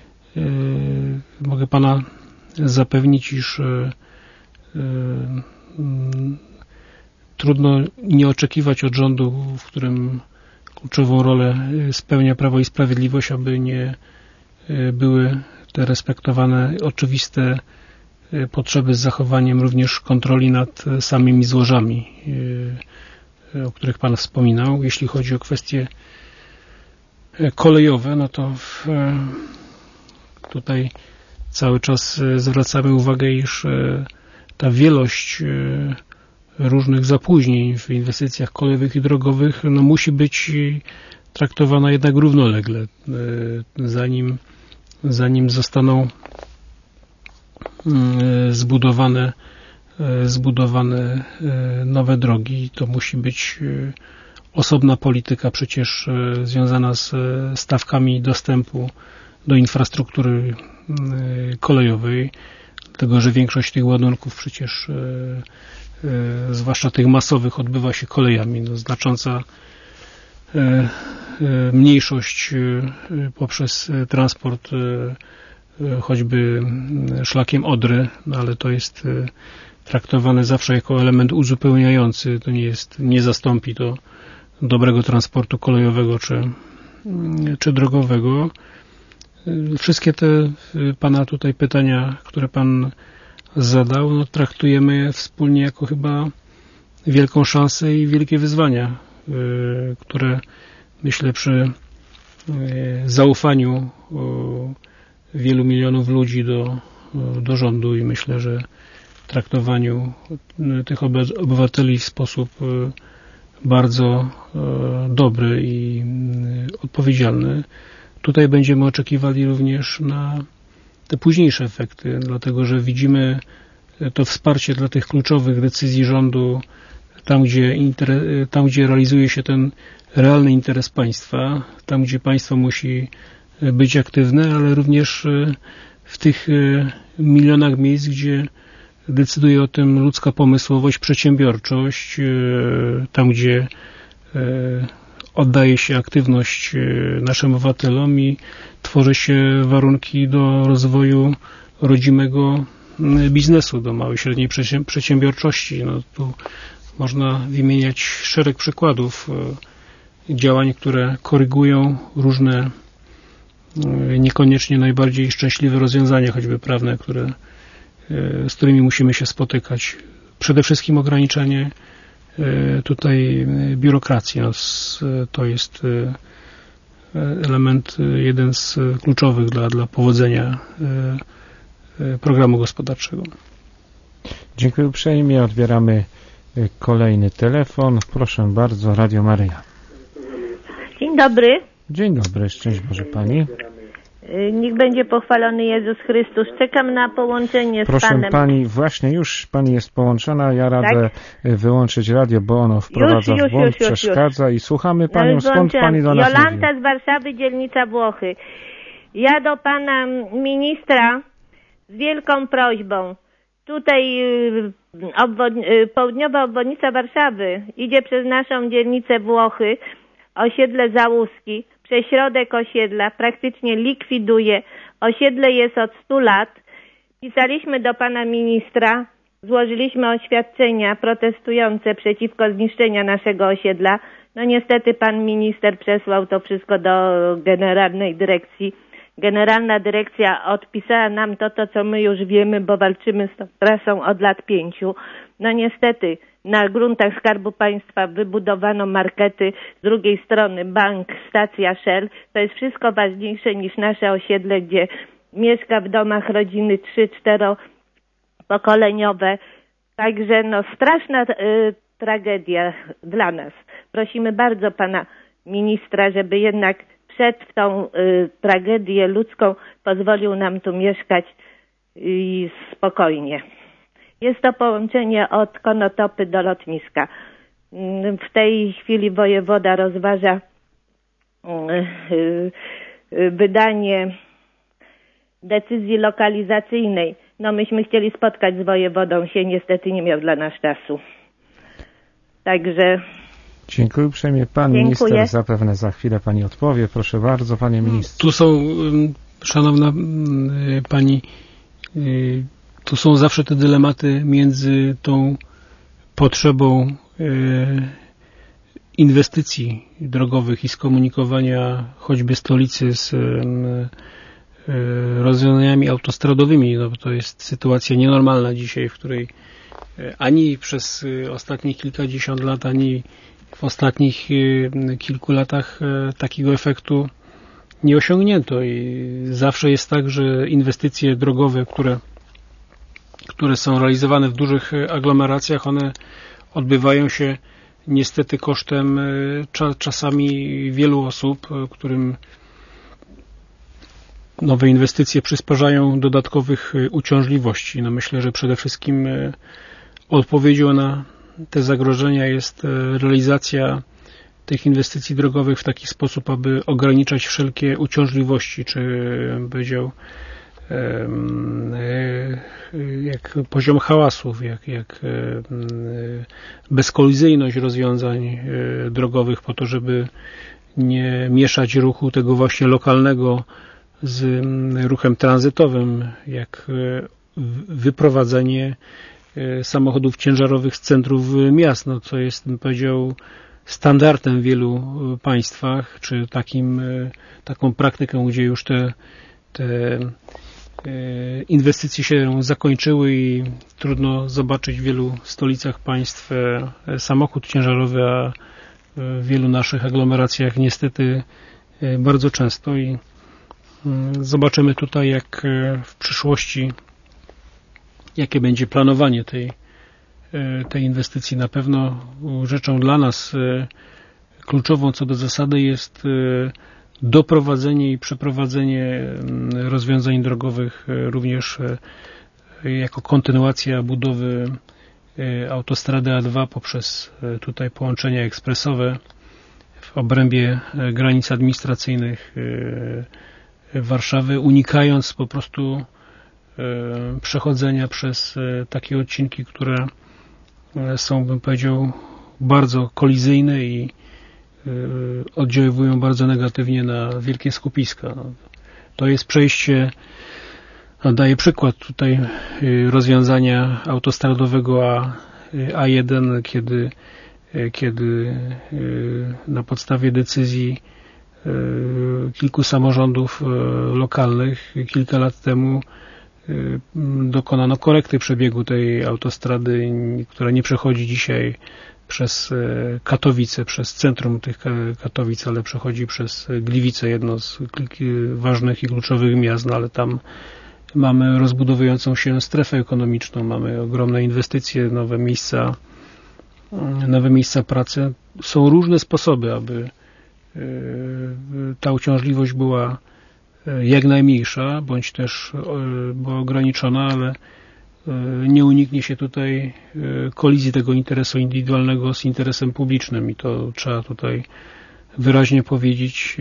mogę pana zapewnić, iż trudno nie oczekiwać od rządu, w którym kluczową rolę spełnia Prawo i Sprawiedliwość, aby nie były te respektowane oczywiste potrzeby z zachowaniem również kontroli nad samymi złożami, o których pan wspominał. Jeśli chodzi o kwestie kolejowe, no to w, tutaj cały czas zwracamy uwagę, iż ta wielość różnych zapóźnień w inwestycjach kolejowych i drogowych no, musi być traktowana jednak równolegle, zanim, zanim zostaną zbudowane, zbudowane nowe drogi. To musi być osobna polityka przecież związana z stawkami dostępu do infrastruktury kolejowej, dlatego że większość tych ładunków przecież, zwłaszcza tych masowych, odbywa się kolejami. No, znacząca mniejszość poprzez transport choćby szlakiem Odry, no ale to jest traktowane zawsze jako element uzupełniający, to nie jest, nie zastąpi to dobrego transportu kolejowego czy, czy drogowego. Wszystkie te pana tutaj pytania, które pan zadał, no, traktujemy wspólnie jako chyba wielką szansę i wielkie wyzwania, które myślę przy zaufaniu wielu milionów ludzi do, do rządu i myślę, że traktowaniu tych obywateli w sposób bardzo dobry i odpowiedzialny. Tutaj będziemy oczekiwali również na te późniejsze efekty, dlatego że widzimy to wsparcie dla tych kluczowych decyzji rządu tam gdzie, inter, tam, gdzie realizuje się ten realny interes państwa, tam, gdzie państwo musi być aktywne, ale również w tych milionach miejsc, gdzie decyduje o tym ludzka pomysłowość, przedsiębiorczość, tam, gdzie oddaje się aktywność naszym obywatelom i tworzy się warunki do rozwoju rodzimego biznesu, do małej i średniej przedsiębiorczości. No, tu można wymieniać szereg przykładów działań, które korygują różne niekoniecznie najbardziej szczęśliwe rozwiązania, choćby prawne, które, z którymi musimy się spotykać. Przede wszystkim ograniczenie tutaj biurokracji. No, to jest element jeden z kluczowych dla, dla powodzenia programu gospodarczego. Dziękuję uprzejmie. Odbieramy kolejny telefon. Proszę bardzo, Radio Maryja. Dzień dobry. Dzień dobry, szczęść Boże Pani. Niech będzie pochwalony Jezus Chrystus. Czekam na połączenie z Proszę Panem. Pani, właśnie już Pani jest połączona. Ja radzę tak? wyłączyć radio, bo ono wprowadza już, już, w błąd, już, już, przeszkadza już. i słuchamy Panią. No, skąd Pani do nas Jolanta mówi? z Warszawy, dzielnica Włochy. Ja do Pana Ministra z wielką prośbą. Tutaj obwod... południowa obwodnica Warszawy idzie przez naszą dzielnicę Włochy, osiedle Załuski, przez środek osiedla, praktycznie likwiduje. Osiedle jest od stu lat. Pisaliśmy do Pana Ministra, złożyliśmy oświadczenia protestujące przeciwko zniszczeniu naszego osiedla. No niestety Pan Minister przesłał to wszystko do Generalnej Dyrekcji. Generalna Dyrekcja odpisała nam to, to co my już wiemy, bo walczymy z tą trasą od lat pięciu. No niestety na gruntach Skarbu Państwa wybudowano markety, z drugiej strony bank, stacja Shell. To jest wszystko ważniejsze niż nasze osiedle, gdzie mieszka w domach rodziny trzy, cztero pokoleniowe. Także no straszna y, tragedia dla nas. Prosimy bardzo Pana Ministra, żeby jednak przed w tą y, tragedię ludzką pozwolił nam tu mieszkać i y, spokojnie. Jest to połączenie od Konotopy do lotniska. W tej chwili wojewoda rozważa wydanie decyzji lokalizacyjnej. No myśmy chcieli spotkać z wojewodą, się niestety nie miał dla nas czasu. Także... Dziękuję uprzejmie. Pan Dziękuję. Minister zapewne za chwilę Pani odpowie. Proszę bardzo, Panie Ministrze. Tu są, szanowna Pani, tu są zawsze te dylematy między tą potrzebą inwestycji drogowych i skomunikowania choćby stolicy z rozwiązaniami autostradowymi. No, to jest sytuacja nienormalna dzisiaj, w której ani przez ostatnie kilkadziesiąt lat, ani w ostatnich kilku latach takiego efektu nie osiągnięto i zawsze jest tak, że inwestycje drogowe, które, które są realizowane w dużych aglomeracjach, one odbywają się niestety kosztem czasami wielu osób, którym nowe inwestycje przysparzają dodatkowych uciążliwości. No myślę, że przede wszystkim odpowiedzią na te zagrożenia jest realizacja tych inwestycji drogowych w taki sposób, aby ograniczać wszelkie uciążliwości, czy powiedział jak poziom hałasów, jak, jak bezkolizyjność rozwiązań drogowych po to, żeby nie mieszać ruchu tego właśnie lokalnego z ruchem tranzytowym, jak wyprowadzenie samochodów ciężarowych z centrów miast, no, co jest, bym powiedział, standardem w wielu państwach, czy takim, taką praktyką, gdzie już te, te inwestycje się zakończyły i trudno zobaczyć w wielu stolicach państw samochód ciężarowy, a w wielu naszych aglomeracjach niestety bardzo często i zobaczymy tutaj, jak w przyszłości, jakie będzie planowanie tej, tej inwestycji. Na pewno rzeczą dla nas kluczową co do zasady jest doprowadzenie i przeprowadzenie rozwiązań drogowych również jako kontynuacja budowy autostrady A dwa poprzez tutaj połączenia ekspresowe w obrębie granic administracyjnych Warszawy, unikając po prostu przechodzenia przez takie odcinki, które są, bym powiedział, bardzo kolizyjne i oddziaływują bardzo negatywnie na wielkie skupiska. To jest przejście, daję przykład tutaj rozwiązania autostradowego A, A1, kiedy, kiedy na podstawie decyzji kilku samorządów lokalnych kilka lat temu dokonano korekty przebiegu tej autostrady, która nie przechodzi dzisiaj przez Katowice, przez centrum tych Katowic, ale przechodzi przez Gliwice, jedno z ważnych i kluczowych miast, no ale tam mamy rozbudowującą się strefę ekonomiczną, mamy ogromne inwestycje, nowe miejsca, nowe miejsca pracy. Są różne sposoby, aby ta uciążliwość była jak najmniejsza, bądź też była ograniczona, ale nie uniknie się tutaj kolizji tego interesu indywidualnego z interesem publicznym i to trzeba tutaj wyraźnie powiedzieć.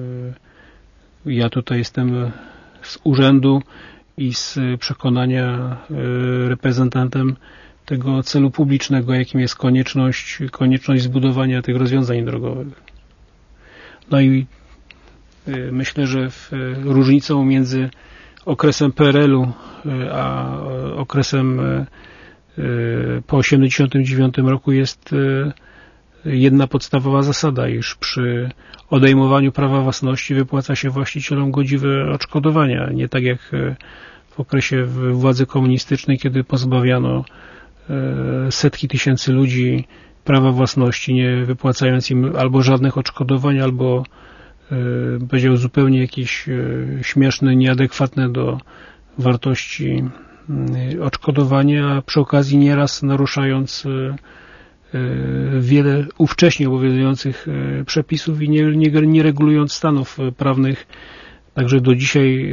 Ja tutaj jestem z urzędu i z przekonania reprezentantem tego celu publicznego, jakim jest konieczność, konieczność zbudowania tych rozwiązań drogowych. No i myślę, że w, różnicą między okresem P R L-u a okresem po osiemdziesiątym dziewiątym roku jest jedna podstawowa zasada, iż przy odejmowaniu prawa własności wypłaca się właścicielom godziwe odszkodowania. Nie tak jak w okresie władzy komunistycznej, kiedy pozbawiano setki tysięcy ludzi prawa własności, nie wypłacając im albo żadnych odszkodowań, albo powiedział zupełnie jakieś śmieszne, nieadekwatne do wartości odszkodowania, a przy okazji nieraz naruszając wiele ówcześnie obowiązujących przepisów i nie, nie, nie regulując stanów prawnych. Także do dzisiaj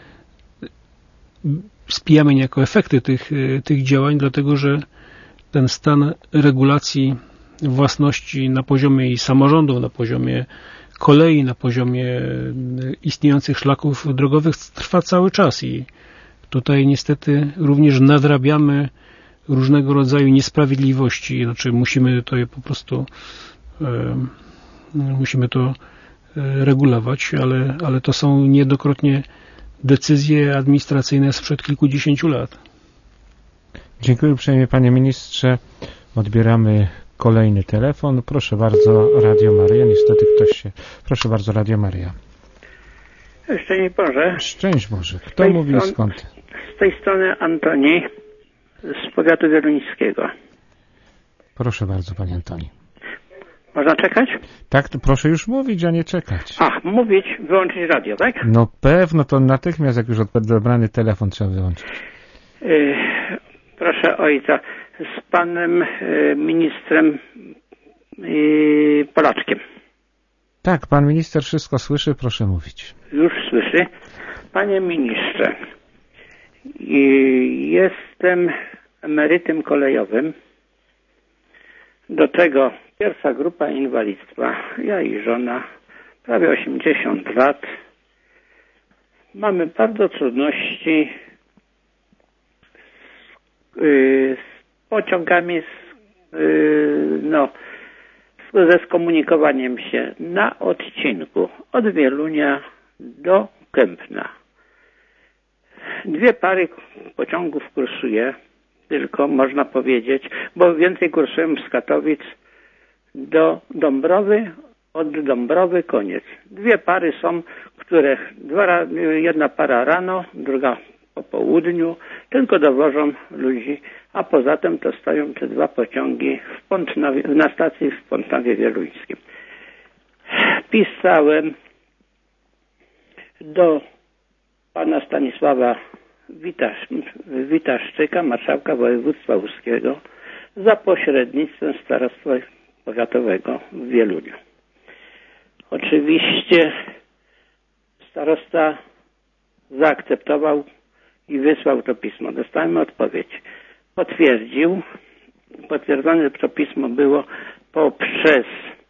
spijamy niejako efekty tych, tych działań, dlatego że ten stan regulacji własności na poziomie i samorządów, na poziomie kolei, na poziomie istniejących szlaków drogowych trwa cały czas i tutaj niestety również nadrabiamy różnego rodzaju niesprawiedliwości, znaczy musimy to je po prostu e, musimy to regulować, ale, ale to są niejednokrotnie decyzje administracyjne sprzed kilkudziesięciu lat. Dziękuję uprzejmie, panie ministrze. Odbieramy kolejny telefon. Proszę bardzo, Radio Maryja. Niestety ktoś się... Proszę bardzo, Radio Maryja. Szczęść Boże. Szczęść Boże. Kto mówi i skąd? Z tej strony Antoni z powiatu wieluńskiego. Proszę bardzo, panie Antoni. Można czekać? Tak, to proszę już mówić, a nie czekać. Ach, mówić, wyłączyć radio, tak? No pewno, to natychmiast, jak już odebrany telefon trzeba wyłączyć. Yy, proszę ojca, z panem yy, ministrem yy, Polaczkiem. Tak, pan minister wszystko słyszy, proszę mówić. Już słyszy. Panie ministrze, yy, jestem emerytem kolejowym. Do tego pierwsza grupa inwalidztwa, ja i żona, prawie osiemdziesiąt lat. Mamy bardzo trudności z, yy, z pociągami, z, yy, no, ze skomunikowaniem się na odcinku od Wielunia do Kępna. Dwie pary pociągów kursuje, tylko można powiedzieć, bo więcej kursują z Katowic do Dąbrowy, od Dąbrowy koniec. Dwie pary są, które dwa, jedna para rano, druga po południu, tylko dowożą ludzi, a poza tym to stoją te dwa pociągi w Pątnowie, na stacji w Pątnowie Wieluńskim. Pisałem do pana Stanisława Witasz, Witaszczyka, marszałka województwa łódzkiego, za pośrednictwem starostwa powiatowego w Wieluniu. Oczywiście starosta zaakceptował i wysłał to pismo. Dostałem odpowiedź. Potwierdził, potwierdzone to pismo było poprzez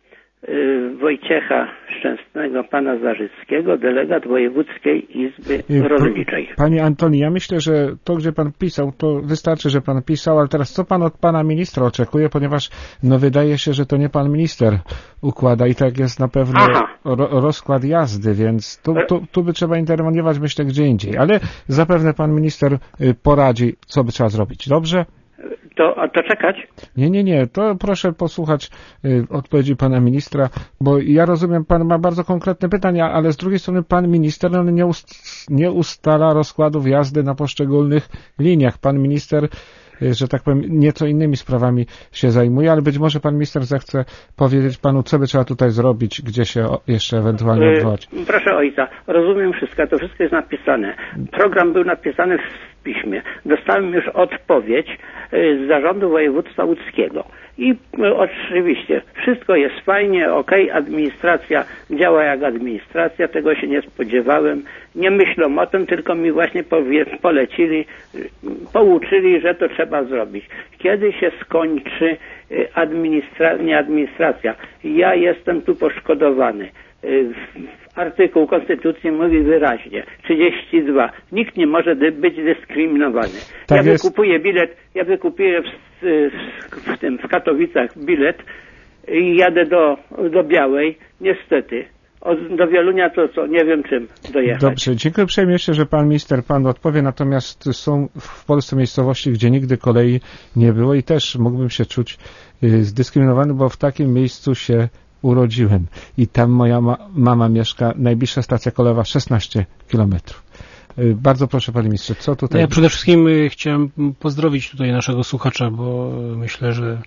Wojciecha Szczęsnego, pana Zarzyckiego, delegat Wojewódzkiej Izby Rolniczej. Panie Antoni, ja myślę, że to, gdzie pan pisał, to wystarczy, że pan pisał, ale teraz co pan od pana ministra oczekuje, ponieważ no wydaje się, że to nie pan minister układa i tak jest na pewno ro, rozkład jazdy, więc tu, tu, tu by trzeba interweniować, myślę, gdzie indziej, ale zapewne pan minister poradzi, co by trzeba zrobić. Dobrze? To, a to czekać? Nie, nie, nie. To proszę posłuchać y, odpowiedzi pana ministra, bo ja rozumiem, pan ma bardzo konkretne pytania, ale z drugiej strony pan minister no, nie, ust, nie ustala rozkładów jazdy na poszczególnych liniach. Pan minister, y, że tak powiem, nieco innymi sprawami się zajmuje, ale być może pan minister zechce powiedzieć panu, co by trzeba tutaj zrobić, gdzie się jeszcze ewentualnie odwołać. Yy, proszę ojca, rozumiem wszystko, to wszystko jest napisane. Program był napisany w piśmie. Dostałem już odpowiedź z Zarządu Województwa Łódzkiego. I oczywiście wszystko jest fajnie, okej, administracja działa jak administracja, tego się nie spodziewałem. Nie myślą o tym, tylko mi właśnie powie, polecili, pouczyli, że to trzeba zrobić. Kiedy się skończy administra nie administracja? Ja jestem tu poszkodowany. Artykuł Konstytucji mówi wyraźnie, trzydzieści dwa. Nikt nie może być dyskryminowany. Tak ja jest. wykupuję bilet, ja wykupuję w, w, w tym w Katowicach bilet i jadę do, do Białej. Niestety. Od, do Wielunia to co, nie wiem czym dojechać. Dobrze, dziękuję uprzejmie jeszcze, że pan minister pan odpowie, natomiast są w Polsce miejscowości, gdzie nigdy kolei nie było i też mógłbym się czuć zdyskryminowany, bo w takim miejscu się urodziłem i tam moja ma mama mieszka, najbliższa stacja kolejowa szesnaście kilometrów. Bardzo proszę panie ministrze, co tutaj... Ja przede wszystkim chciałem pozdrowić tutaj naszego słuchacza, bo myślę, że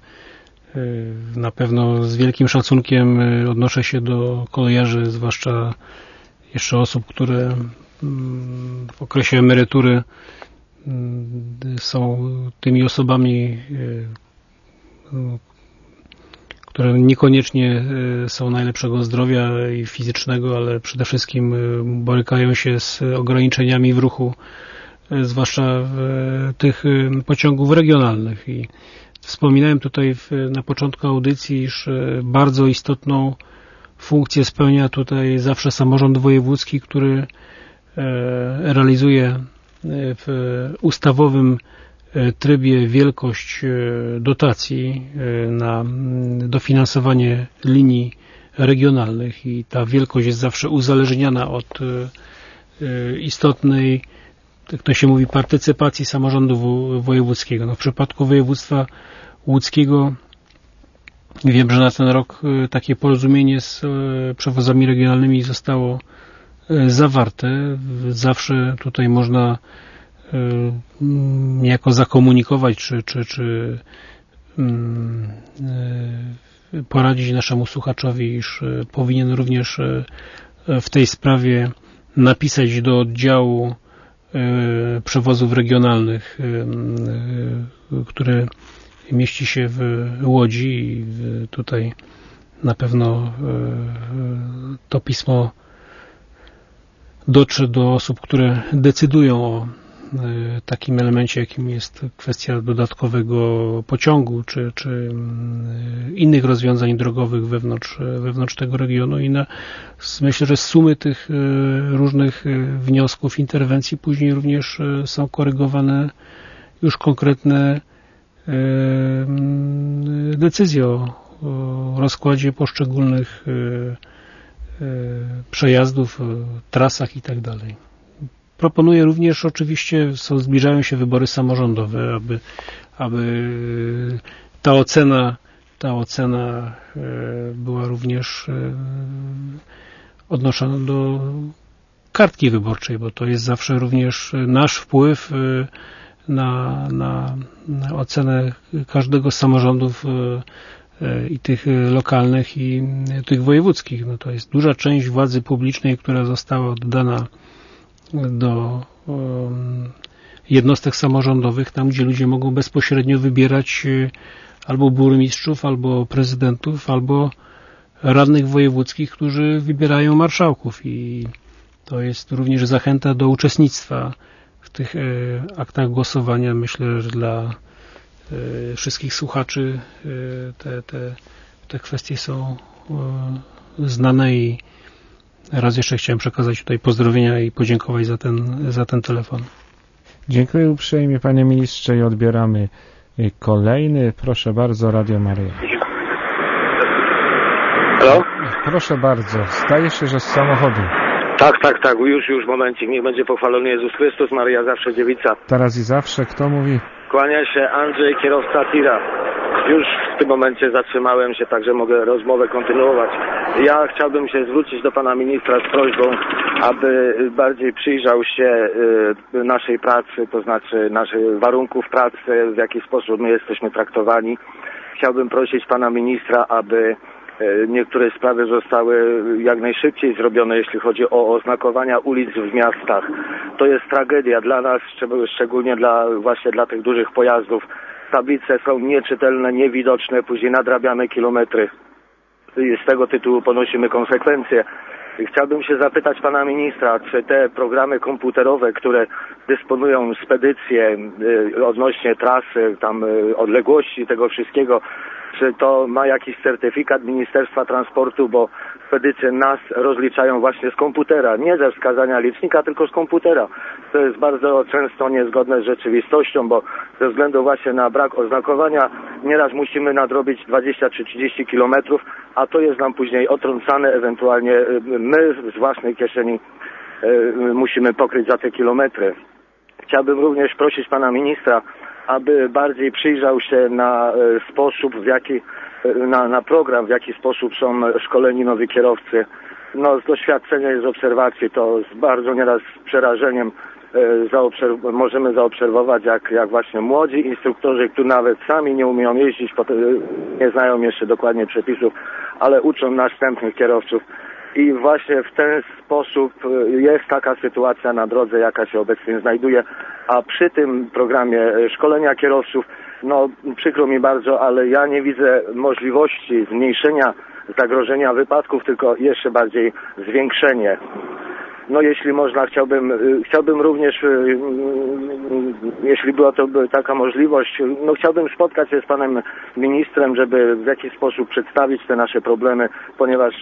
na pewno z wielkim szacunkiem odnoszę się do kolejarzy, zwłaszcza jeszcze osób, które w okresie emerytury są tymi osobami, które niekoniecznie są najlepszego zdrowia i fizycznego, ale przede wszystkim borykają się z ograniczeniami w ruchu, zwłaszcza tych pociągów regionalnych. I wspominałem tutaj w, na początku audycji, iż bardzo istotną funkcję spełnia tutaj zawsze samorząd wojewódzki, który realizuje w ustawowym trybie wielkość dotacji na dofinansowanie linii regionalnych i ta wielkość jest zawsze uzależniona od istotnej, jak to się mówi, partycypacji samorządu wojewódzkiego. No w przypadku województwa łódzkiego wiem, że na ten rok takie porozumienie z przewozami regionalnymi zostało zawarte. Zawsze tutaj można niejako zakomunikować, czy, czy, czy poradzić naszemu słuchaczowi, iż powinien również w tej sprawie napisać do oddziału przewozów regionalnych, który mieści się w Łodzi i tutaj na pewno to pismo dotrze do osób, które decydują o takim elemencie, jakim jest kwestia dodatkowego pociągu, czy, czy innych rozwiązań drogowych wewnątrz, wewnątrz tego regionu i na, myślę, że z sumy tych różnych wniosków, interwencji później również są korygowane już konkretne decyzje o rozkładzie poszczególnych przejazdów, trasach i tak dalej. Proponuję również, oczywiście są, zbliżają się wybory samorządowe, aby, aby ta ocena, ta ocena była również odnoszona do kartki wyborczej, bo to jest zawsze również nasz wpływ na, na, na ocenę każdego z samorządów i tych lokalnych i tych wojewódzkich. No to jest duża część władzy publicznej, która została oddana do um, jednostek samorządowych, tam gdzie ludzie mogą bezpośrednio wybierać albo burmistrzów, albo prezydentów, albo radnych wojewódzkich, którzy wybierają marszałków i to jest również zachęta do uczestnictwa w tych e, aktach głosowania. Myślę, że dla wszystkich słuchaczy te, te, te kwestie są znane i raz jeszcze chciałem przekazać tutaj pozdrowienia i podziękować za ten, za ten telefon. Dziękuję uprzejmie, panie ministrze, i odbieramy kolejny. Proszę bardzo, Radio Maryja. Halo? Proszę bardzo, zdaje się, że z samochodu. Tak, tak, tak, już, już, momencik, niech będzie pochwalony Jezus Chrystus, Maryja zawsze dziewica. Teraz i zawsze, kto mówi? Kłania się Andrzej, kierowca tira. Już w tym momencie zatrzymałem się, także mogę rozmowę kontynuować. Ja chciałbym się zwrócić do pana ministra z prośbą, aby bardziej przyjrzał się naszej pracy, to znaczy naszych warunków pracy, w jaki sposób my jesteśmy traktowani. Chciałbym prosić pana ministra, aby niektóre sprawy zostały jak najszybciej zrobione, jeśli chodzi o oznakowania ulic w miastach. To jest tragedia dla nas, szczególnie dla właśnie dla tych dużych pojazdów. Tablice są nieczytelne, niewidoczne, później nadrabiamy kilometry. I z tego tytułu ponosimy konsekwencje. Chciałbym się zapytać pana ministra, czy te programy komputerowe, które dysponują spedycje y, odnośnie trasy, tam y, odległości tego wszystkiego, czy to ma jakiś certyfikat Ministerstwa Transportu, bo spedycje nas rozliczają właśnie z komputera, nie ze wskazania licznika, tylko z komputera. To jest bardzo często niezgodne z rzeczywistością, bo ze względu właśnie na brak oznakowania nieraz musimy nadrobić dwadzieścia czy trzydzieści kilometrów, a to jest nam później otrącane, ewentualnie my z własnej kieszeni musimy pokryć za te kilometry. Chciałbym również prosić pana ministra, aby bardziej przyjrzał się na sposób, w jaki, na, na program, w jaki sposób są szkoleni nowi kierowcy. No, z doświadczenia i z obserwacji to z bardzo nieraz z przerażeniem zaobserw- możemy zaobserwować, jak, jak właśnie młodzi instruktorzy, którzy nawet sami nie umieją jeździć, nie znają jeszcze dokładnie przepisów, ale uczą następnych kierowców. I właśnie w ten sposób jest taka sytuacja na drodze, jaka się obecnie znajduje, a przy tym programie szkolenia kierowców, no przykro mi bardzo, ale ja nie widzę możliwości zmniejszenia zagrożenia wypadków, tylko jeszcze bardziej zwiększenie. No jeśli można, chciałbym, chciałbym również, jeśli była to taka możliwość, no chciałbym spotkać się z panem ministrem, żeby w jakiś sposób przedstawić te nasze problemy, ponieważ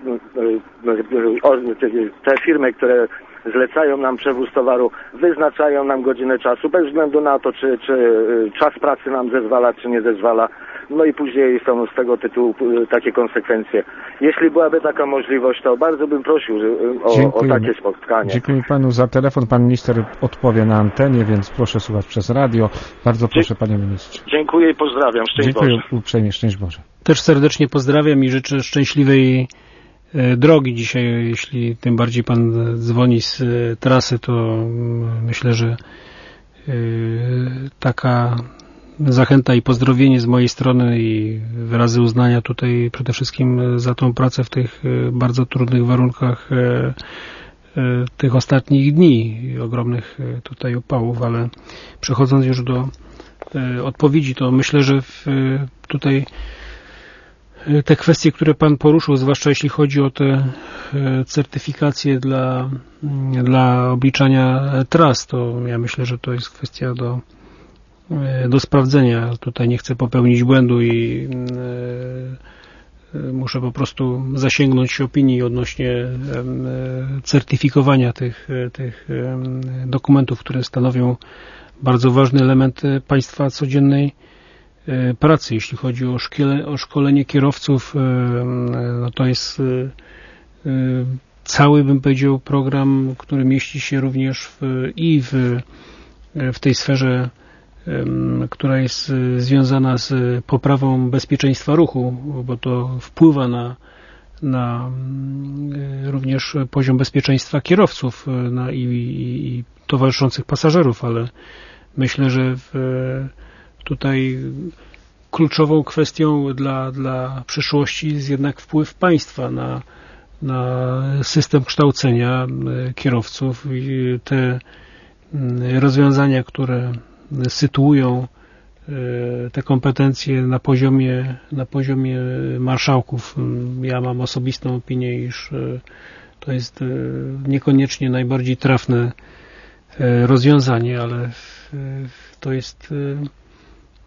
te firmy, które zlecają nam przewóz towaru, wyznaczają nam godzinę czasu, bez względu na to, czy, czy czas pracy nam zezwala, czy nie zezwala. No i później są z tego tytułu takie konsekwencje. Jeśli byłaby taka możliwość, to bardzo bym prosił o, o takie spotkanie. Dziękuję panu za telefon. Pan minister odpowie na antenie, więc proszę słuchać przez radio. Bardzo proszę, panie ministrze. Dziękuję i pozdrawiam. Szczęść Dziękuję Boże. uprzejmie. Szczęść Boże. Też serdecznie pozdrawiam i życzę szczęśliwej drogi dzisiaj. Jeśli tym bardziej pan dzwoni z trasy, to myślę, że taka zachęta i pozdrowienie z mojej strony i wyrazy uznania tutaj przede wszystkim za tą pracę w tych bardzo trudnych warunkach tych ostatnich dni, ogromnych tutaj upałów, ale przechodząc już do odpowiedzi, to myślę, że w, tutaj te kwestie, które pan poruszył, zwłaszcza jeśli chodzi o te certyfikacje dla, dla obliczania tras, to ja myślę, że to jest kwestia do do sprawdzenia. Tutaj nie chcę popełnić błędu i muszę po prostu zasięgnąć opinii odnośnie certyfikowania tych, tych dokumentów, które stanowią bardzo ważny element państwa codziennej pracy. Jeśli chodzi o, szkiele, o szkolenie kierowców, no to jest cały, bym powiedział, program, który mieści się również w, i w, w tej sferze, która jest związana z poprawą bezpieczeństwa ruchu, bo to wpływa na, na również poziom bezpieczeństwa kierowców na, i, i, i towarzyszących pasażerów, ale myślę, że w, tutaj kluczową kwestią dla, dla przyszłości jest jednak wpływ państwa na, na system kształcenia kierowców i te rozwiązania, które sytuują te kompetencje na poziomie, na poziomie marszałków. Ja mam osobistą opinię, iż to jest niekoniecznie najbardziej trafne rozwiązanie, ale to jest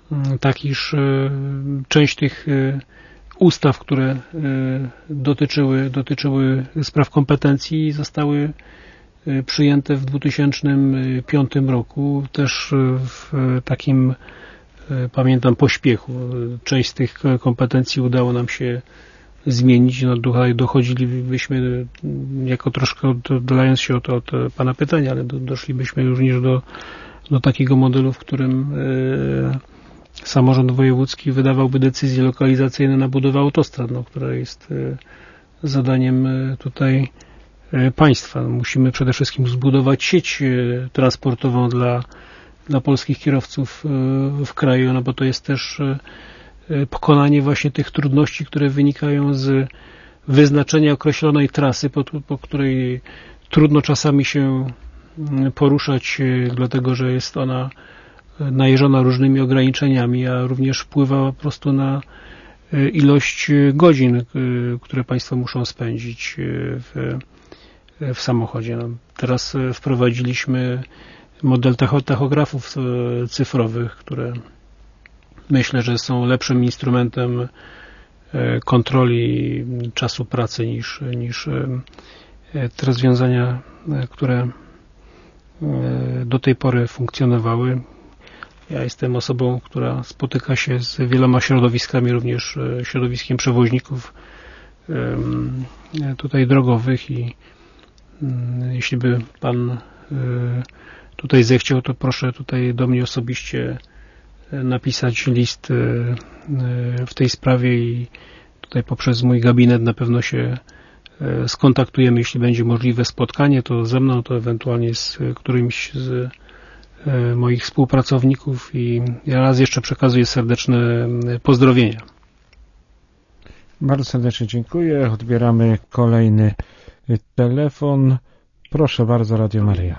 tak iż część tych ustaw, które dotyczyły, dotyczyły spraw kompetencji, zostały przyjęte w dwa tysiące piątym roku, też w takim, pamiętam, pośpiechu. Część z tych kompetencji udało nam się zmienić. No, tutaj dochodzilibyśmy, jako troszkę oddalając się od, od pana pytania, ale do, doszlibyśmy również do, do takiego modelu, w którym e, samorząd wojewódzki wydawałby decyzje lokalizacyjne na budowę autostrad, no, która jest e, zadaniem e, tutaj e, państwa. Musimy przede wszystkim zbudować sieć e, transportową dla, dla polskich kierowców e, w kraju, no bo to jest też e, pokonanie właśnie tych trudności, które wynikają z wyznaczenia określonej trasy, po, po której trudno czasami się poruszać, dlatego że jest ona najeżona różnymi ograniczeniami, a również wpływa po prostu na ilość godzin, które państwo muszą spędzić w, w samochodzie. No, teraz wprowadziliśmy model tachografów cyfrowych, które myślę, że są lepszym instrumentem kontroli czasu pracy niż, niż te rozwiązania, które do tej pory funkcjonowały. Ja jestem osobą, która spotyka się z wieloma środowiskami, również środowiskiem przewoźników tutaj drogowych i jeśli by pan tutaj zechciał, to proszę tutaj do mnie osobiście napisać list w tej sprawie i tutaj poprzez mój gabinet na pewno się skontaktujemy, jeśli będzie możliwe spotkanie, to ze mną, to ewentualnie z którymś z moich współpracowników i ja raz jeszcze przekazuję serdeczne pozdrowienia. Bardzo serdecznie dziękuję. Odbieramy kolejny telefon. Proszę bardzo, Radio Maryja.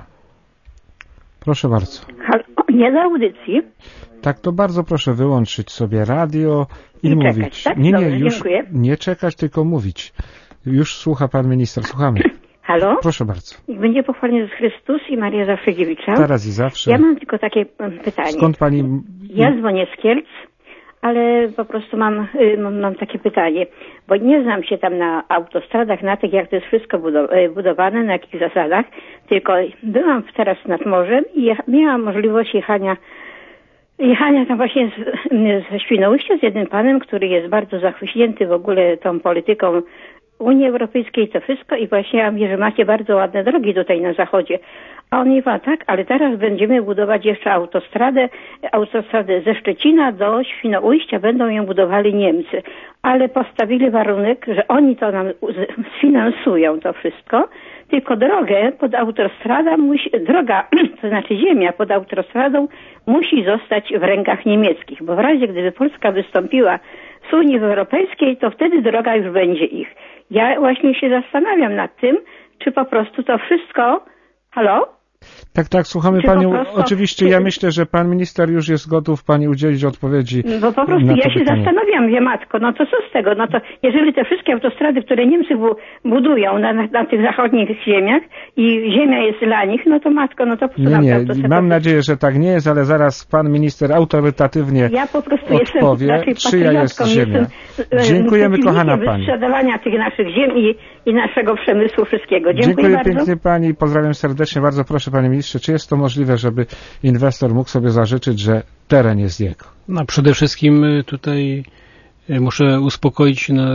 Proszę bardzo. Halo, nie do audycji. Tak, to bardzo proszę wyłączyć sobie radio i, I mówić. Czekać, tak? Nie, nie, Dobrze, już dziękuję. nie czekać, tylko mówić. Już słucha pan minister, słuchamy. Halo? Proszę bardzo. Niech będzie pochwalony Jezus Chrystus i Maria zawsze dziewicza. Teraz i zawsze. Ja mam tylko takie pytanie. Skąd pani... Ja dzwonię z Kielc, ale po prostu mam, mam, mam takie pytanie, bo nie znam się tam na autostradach, na tych, jak to jest wszystko budowane, na jakich zasadach, tylko byłam teraz nad morzem i miałam możliwość jechania Jechania tam właśnie z, ze Świnoujścia z jednym panem, który jest bardzo zachwyśnięty w ogóle tą polityką Unii Europejskiej, to wszystko i właśnie ja mówię, że macie bardzo ładne drogi tutaj na zachodzie. A on mówi, tak, ale teraz będziemy budować jeszcze autostradę, autostradę ze Szczecina do Świnoujścia, będą ją budowali Niemcy. Ale postawili warunek, że oni to nam sfinansują to wszystko, tylko drogę pod autostradą musi, droga, to znaczy ziemia pod autostradą musi zostać w rękach niemieckich, bo w razie gdyby Polska wystąpiła z Unii Europejskiej, to wtedy droga już będzie ich. Ja właśnie się zastanawiam nad tym, czy po prostu to wszystko... Halo? Tak, tak, słuchamy Czy panią. prostu... Oczywiście ja myślę, że pan minister już jest gotów pani udzielić odpowiedzi. Bo po prostu ja się pytanie. zastanawiam, że matko, no to co z tego? No to jeżeli te wszystkie autostrady, które Niemcy bu budują na, na, na tych zachodnich ziemiach i ziemia jest dla nich, no to matko, no to po co nie, nam nie, autostrady? mam nadzieję, że tak nie jest, ale zaraz pan minister autorytatywnie ja po prostu odpowie, jestem czyja jest ziemia. Jestem, Dziękujemy, kochana pani. Sprzedawania tych naszych ziem i, i naszego przemysłu wszystkiego. Dziękuję, Dziękuję bardzo. pięknie pani, pozdrawiam serdecznie. Bardzo proszę, panie ministrze, czy jest to możliwe, żeby inwestor mógł sobie zażyczyć, że teren jest jego? No, przede wszystkim tutaj muszę uspokoić na,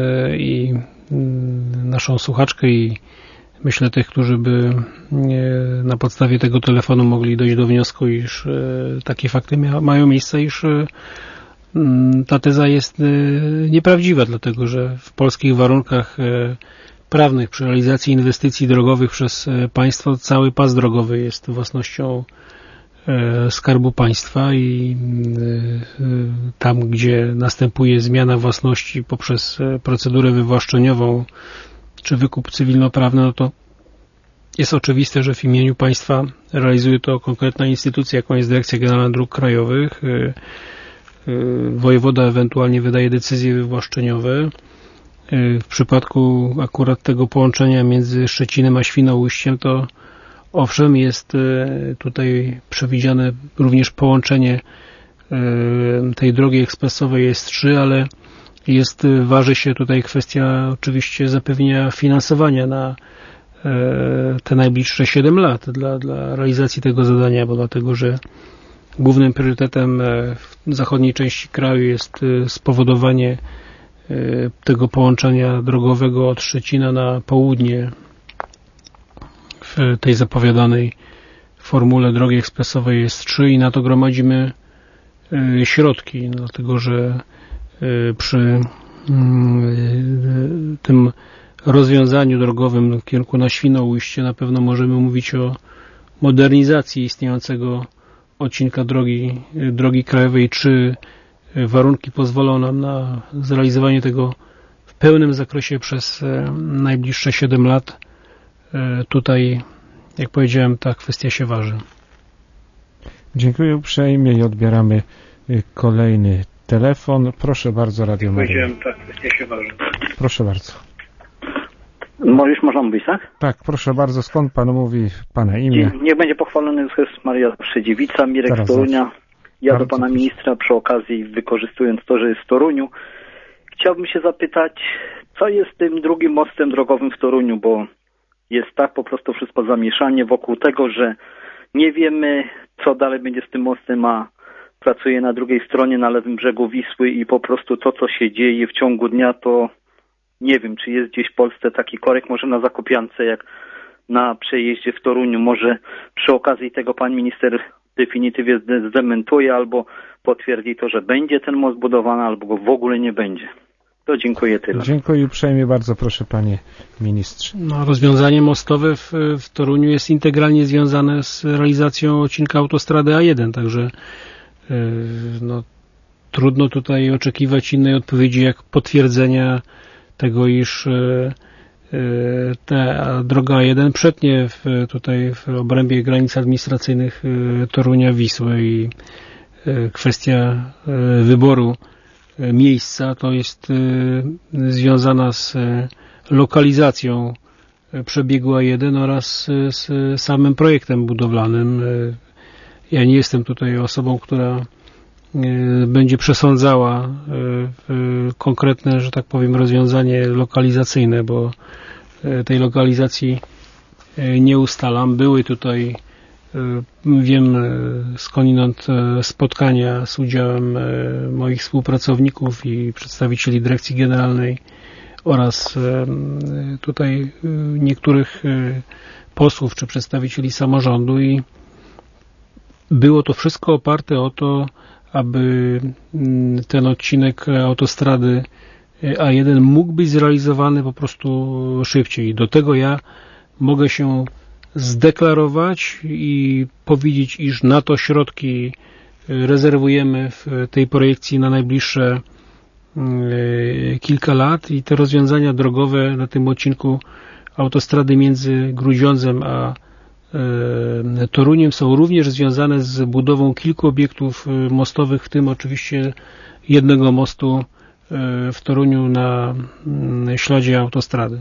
i naszą słuchaczkę i myślę tych, którzy by na podstawie tego telefonu mogli dojść do wniosku, iż takie fakty mia mają miejsce, iż ta teza jest nieprawdziwa, dlatego że w polskich warunkach prawnych przy realizacji inwestycji drogowych przez państwo cały pas drogowy jest własnością Skarbu Państwa i tam, gdzie następuje zmiana własności poprzez procedurę wywłaszczeniową czy wykup cywilnoprawny, no to jest oczywiste, że w imieniu państwa realizuje to konkretna instytucja, jaką jest Dyrekcja Generalna Dróg Krajowych. Wojewoda ewentualnie wydaje decyzje wywłaszczeniowe. W przypadku akurat tego połączenia między Szczecinem a Świnoujściem to owszem jest tutaj przewidziane również połączenie tej drogi ekspresowej S trzy, ale jest, waży się tutaj kwestia oczywiście zapewnienia finansowania na te najbliższe siedem lat dla, dla realizacji tego zadania, bo dlatego, że głównym priorytetem w zachodniej części kraju jest spowodowanie tego połączenia drogowego od Szczecina na południe w tej zapowiadanej formule drogi ekspresowej S trzy i na to gromadzimy środki, dlatego że przy tym rozwiązaniu drogowym w kierunku na Świnoujście na pewno możemy mówić o modernizacji istniejącego odcinka drogi, drogi krajowej. Czy warunki pozwolą nam na zrealizowanie tego w pełnym zakresie przez najbliższe siedem lat? Tutaj, jak powiedziałem, ta kwestia się waży. Dziękuję uprzejmie i odbieramy kolejny telefon. Proszę bardzo, Radio Maryja. Powiedziałem, tak, kwestia się waży. Proszę bardzo. No już można mówić, tak? Tak, proszę bardzo. Skąd Pan mówi Pana imię? Niech będzie pochwalony Chrystus Maria Dziewica, Mirek Teraz z Torunia. Ja bardzo do Pana proszę. Ministra przy okazji, wykorzystując to, że jest w Toruniu, chciałbym się zapytać, co jest z tym drugim mostem drogowym w Toruniu, bo jest tak po prostu wszystko zamieszanie wokół tego, że nie wiemy, co dalej będzie z tym mostem, a pracuję na drugiej stronie, na lewym brzegu Wisły i po prostu to, co się dzieje w ciągu dnia, to nie wiem, czy jest gdzieś w Polsce taki korek, może na Zakopiance, jak na przejeździe w Toruniu, może przy okazji tego pan minister definitywnie zdementuje albo potwierdzi to, że będzie ten most budowany, albo go w ogóle nie będzie. To dziękuję tyle. Dziękuję uprzejmie bardzo, proszę Panie Ministrze. No, rozwiązanie mostowe w, w Toruniu jest integralnie związane z realizacją odcinka autostrady A jeden, także yy, no, trudno tutaj oczekiwać innej odpowiedzi jak potwierdzenia tego, iż yy, ta droga A jeden przetnie w, tutaj w obrębie granic administracyjnych Torunia Wisły i kwestia wyboru miejsca to jest związana z lokalizacją przebiegu A jeden oraz z samym projektem budowlanym. Ja nie jestem tutaj osobą, która będzie przesądzała konkretne, że tak powiem, rozwiązanie lokalizacyjne, bo tej lokalizacji nie ustalam. Były tutaj, wiem skądinąd, spotkania z udziałem moich współpracowników i przedstawicieli Dyrekcji Generalnej oraz tutaj niektórych posłów czy przedstawicieli samorządu i było to wszystko oparte o to, aby ten odcinek autostrady A jeden mógł być zrealizowany po prostu szybciej. Do tego ja mogę się zdeklarować i powiedzieć, iż na to środki rezerwujemy w tej projekcji na najbliższe kilka lat i te rozwiązania drogowe na tym odcinku autostrady między Grudziądzem a Toruniem są również związane z budową kilku obiektów mostowych, w tym oczywiście jednego mostu w Toruniu na śladzie autostrady.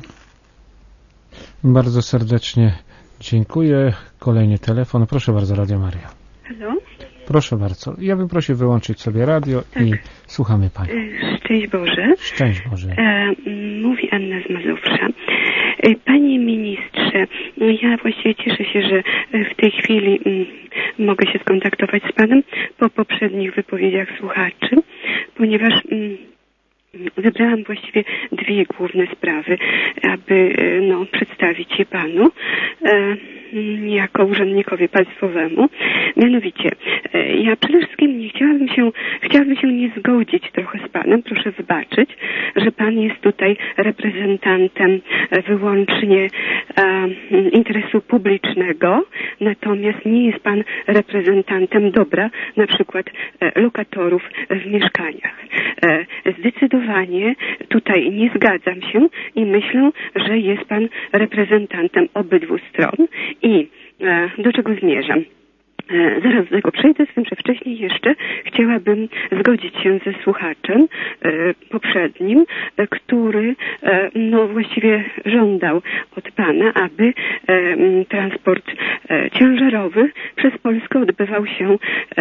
Bardzo serdecznie dziękuję. Kolejny telefon. Proszę bardzo, Radio Maria. Halo? Proszę bardzo. Ja bym prosił wyłączyć sobie radio tak. i słuchamy Pani. Szczęść Boże. Szczęść Boże. E, mówi Anna z Mazowsza. E, Panie Ministrze, no ja właściwie cieszę się, że w tej chwili m, mogę się skontaktować z Panem po poprzednich wypowiedziach słuchaczy, ponieważ m, wybrałam właściwie dwie główne sprawy, aby no, przedstawić je Panu e, jako urzędnikowi państwowemu. Mianowicie, e, ja przede wszystkim nie chciałabym się, chciałabym się nie zgodzić trochę z Panem, proszę wybaczyć, że Pan jest tutaj reprezentantem wyłącznie e, interesu publicznego, natomiast nie jest Pan reprezentantem dobra, na przykład e, lokatorów w mieszkaniach. E, zdecydowanie tutaj nie zgadzam się i myślę, że jest Pan reprezentantem obydwu stron. I e, do czego zmierzam? Zaraz do tego przejdę, z tym, że wcześniej jeszcze chciałabym zgodzić się ze słuchaczem poprzednim, który no właściwie żądał od Pana, aby transport ciężarowy przez Polskę odbywał się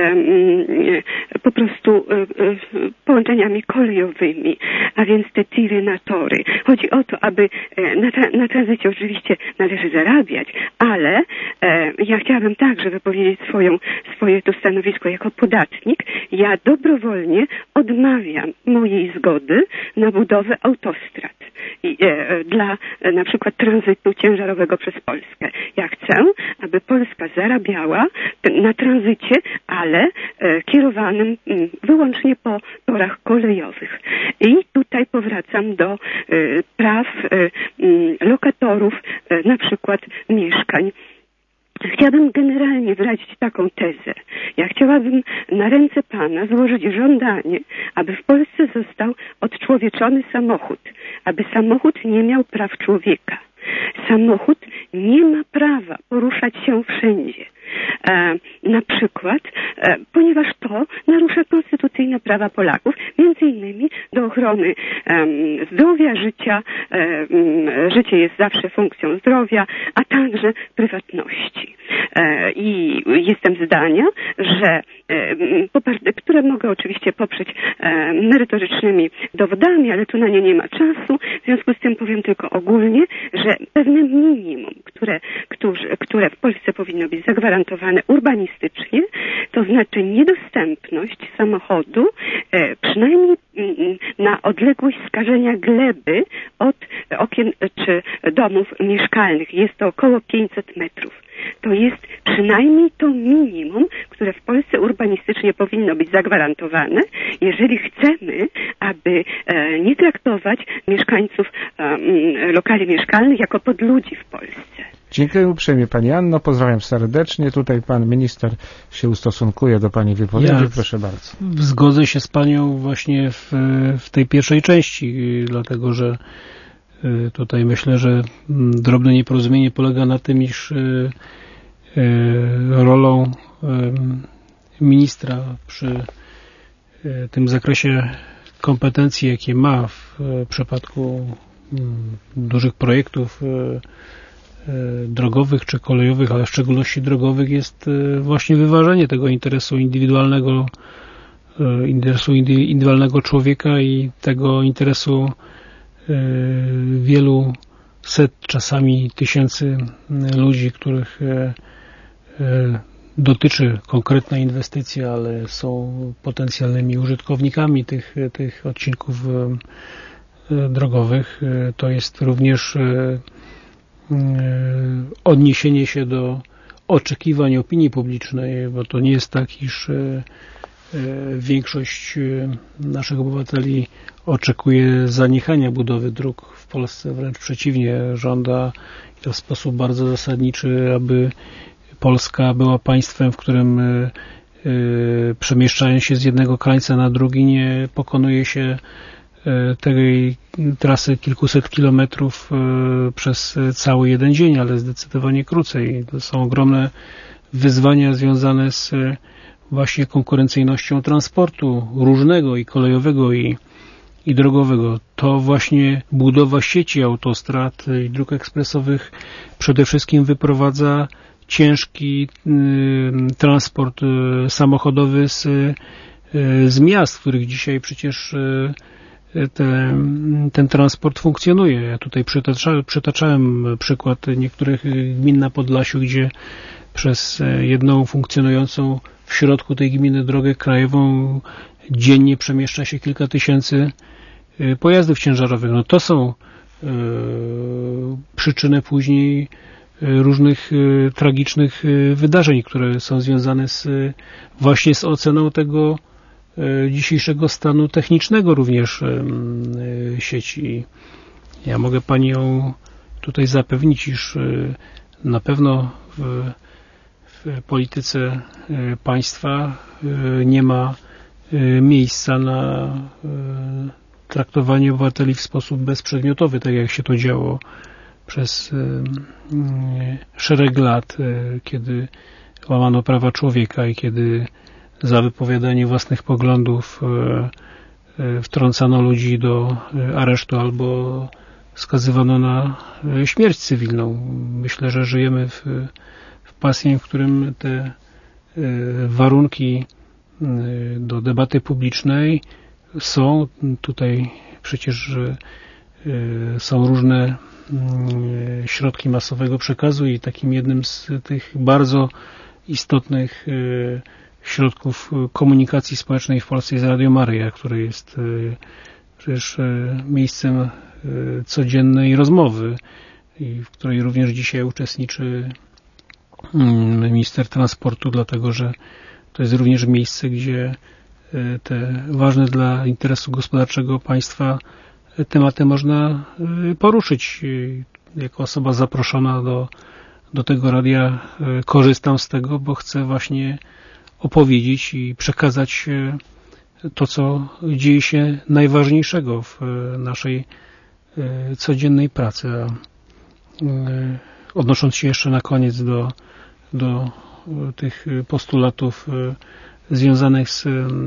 po prostu połączeniami kolejowymi, a więc te tiry na tory. Chodzi o to, aby na, tra- na tranzycie oczywiście należy zarabiać, ale ja chciałabym także wypowiedzieć swoją, swoje to stanowisko jako podatnik. Ja dobrowolnie odmawiam mojej zgody na budowę autostrad i, e, dla e, na przykład tranzytu ciężarowego przez Polskę. Ja chcę, aby Polska zarabiała na tranzycie, ale e, kierowanym m, wyłącznie po torach kolejowych. I tutaj powracam do e, praw e, m, lokatorów e, na przykład mieszkań. Chciałabym generalnie wyrazić taką tezę. Ja chciałabym na ręce Pana złożyć żądanie, aby w Polsce został odczłowieczony samochód, aby samochód nie miał praw człowieka. Samochód nie ma prawa poruszać się wszędzie. E, na przykład, e, ponieważ to narusza konstytucyjne prawa Polaków, między innymi do ochrony e, zdrowia, życia, e, życie jest zawsze funkcją zdrowia, a także prywatności. E, I jestem zdania, że e, poparte, które mogę oczywiście poprzeć e, merytorycznymi dowodami, ale tu na nie nie ma czasu, w związku z tym powiem tylko ogólnie, że pewne minimum, które, które, które w Polsce powinno być zagwarantowane urbanistycznie, to znaczy niedostępność samochodu e, przynajmniej m, na odległość skażenia gleby od okien czy domów mieszkalnych. Jest to około pięćset metrów. To jest przynajmniej to minimum, które w Polsce urbanistycznie powinno być zagwarantowane, jeżeli chcemy, aby e, nie traktować mieszkańców e, lokali mieszkalnych jako podludzi w Polsce. Dziękuję uprzejmie Pani Anno, pozdrawiam serdecznie. Tutaj Pan Minister się ustosunkuje do Pani wypowiedzi. Ja proszę bardzo. Zgodzę się z Panią właśnie w, w tej pierwszej części, dlatego że tutaj myślę, że drobne nieporozumienie polega na tym, iż rolą ministra przy tym zakresie kompetencji, jakie ma w przypadku dużych projektów drogowych czy kolejowych, ale w szczególności drogowych, jest właśnie wyważenie tego interesu indywidualnego, interesu indywidualnego człowieka i tego interesu wielu set, czasami tysięcy ludzi, których dotyczy konkretna inwestycja, ale są potencjalnymi użytkownikami tych, tych odcinków drogowych. To jest również odniesienie się do oczekiwań opinii publicznej, bo to nie jest tak, iż większość naszych obywateli oczekuje zaniechania budowy dróg w Polsce, wręcz przeciwnie, żąda i to w sposób bardzo zasadniczy, aby Polska była państwem, w którym przemieszczając się z jednego krańca na drugi nie pokonuje się tej trasy kilkuset kilometrów przez cały jeden dzień, ale zdecydowanie krócej. To są ogromne wyzwania związane z właśnie konkurencyjnością transportu różnego i kolejowego i, i drogowego. To właśnie budowa sieci autostrad i dróg ekspresowych przede wszystkim wyprowadza ciężki y, transport y, samochodowy z, y, z miast, w których dzisiaj przecież y, te, ten transport funkcjonuje. Ja tutaj przytacza, przytaczałem przykład niektórych gmin na Podlasiu, gdzie przez jedną funkcjonującą w środku tej gminy drogę krajową dziennie przemieszcza się kilka tysięcy pojazdów ciężarowych. No to są y, przyczyny później różnych y, tragicznych y, wydarzeń, które są związane z, y, właśnie z oceną tego y, dzisiejszego stanu technicznego również y, y, sieci. Ja mogę Panią tutaj zapewnić, iż y, na pewno w, w polityce y, państwa y, nie ma y, miejsca na y, traktowanie obywateli w sposób bezprzedmiotowy, tak jak się to działo przez y, y, szereg lat, y, kiedy łamano prawa człowieka i kiedy za wypowiadanie własnych poglądów wtrącano ludzi do aresztu albo skazywano na śmierć cywilną. Myślę, że żyjemy w, w pasji, w którym te warunki do debaty publicznej są. Tutaj przecież są różne środki masowego przekazu i takim jednym z tych bardzo istotnych środków komunikacji społecznej w Polsce jest Radio Maryja, które jest przecież miejscem codziennej rozmowy i w której również dzisiaj uczestniczy minister transportu, dlatego że to jest również miejsce, gdzie te ważne dla interesu gospodarczego państwa tematy można poruszyć. Jako osoba zaproszona do, do tego radia korzystam z tego, bo chcę właśnie opowiedzieć i przekazać to, co dzieje się najważniejszego w naszej codziennej pracy. A odnosząc się jeszcze na koniec do, do tych postulatów związanych z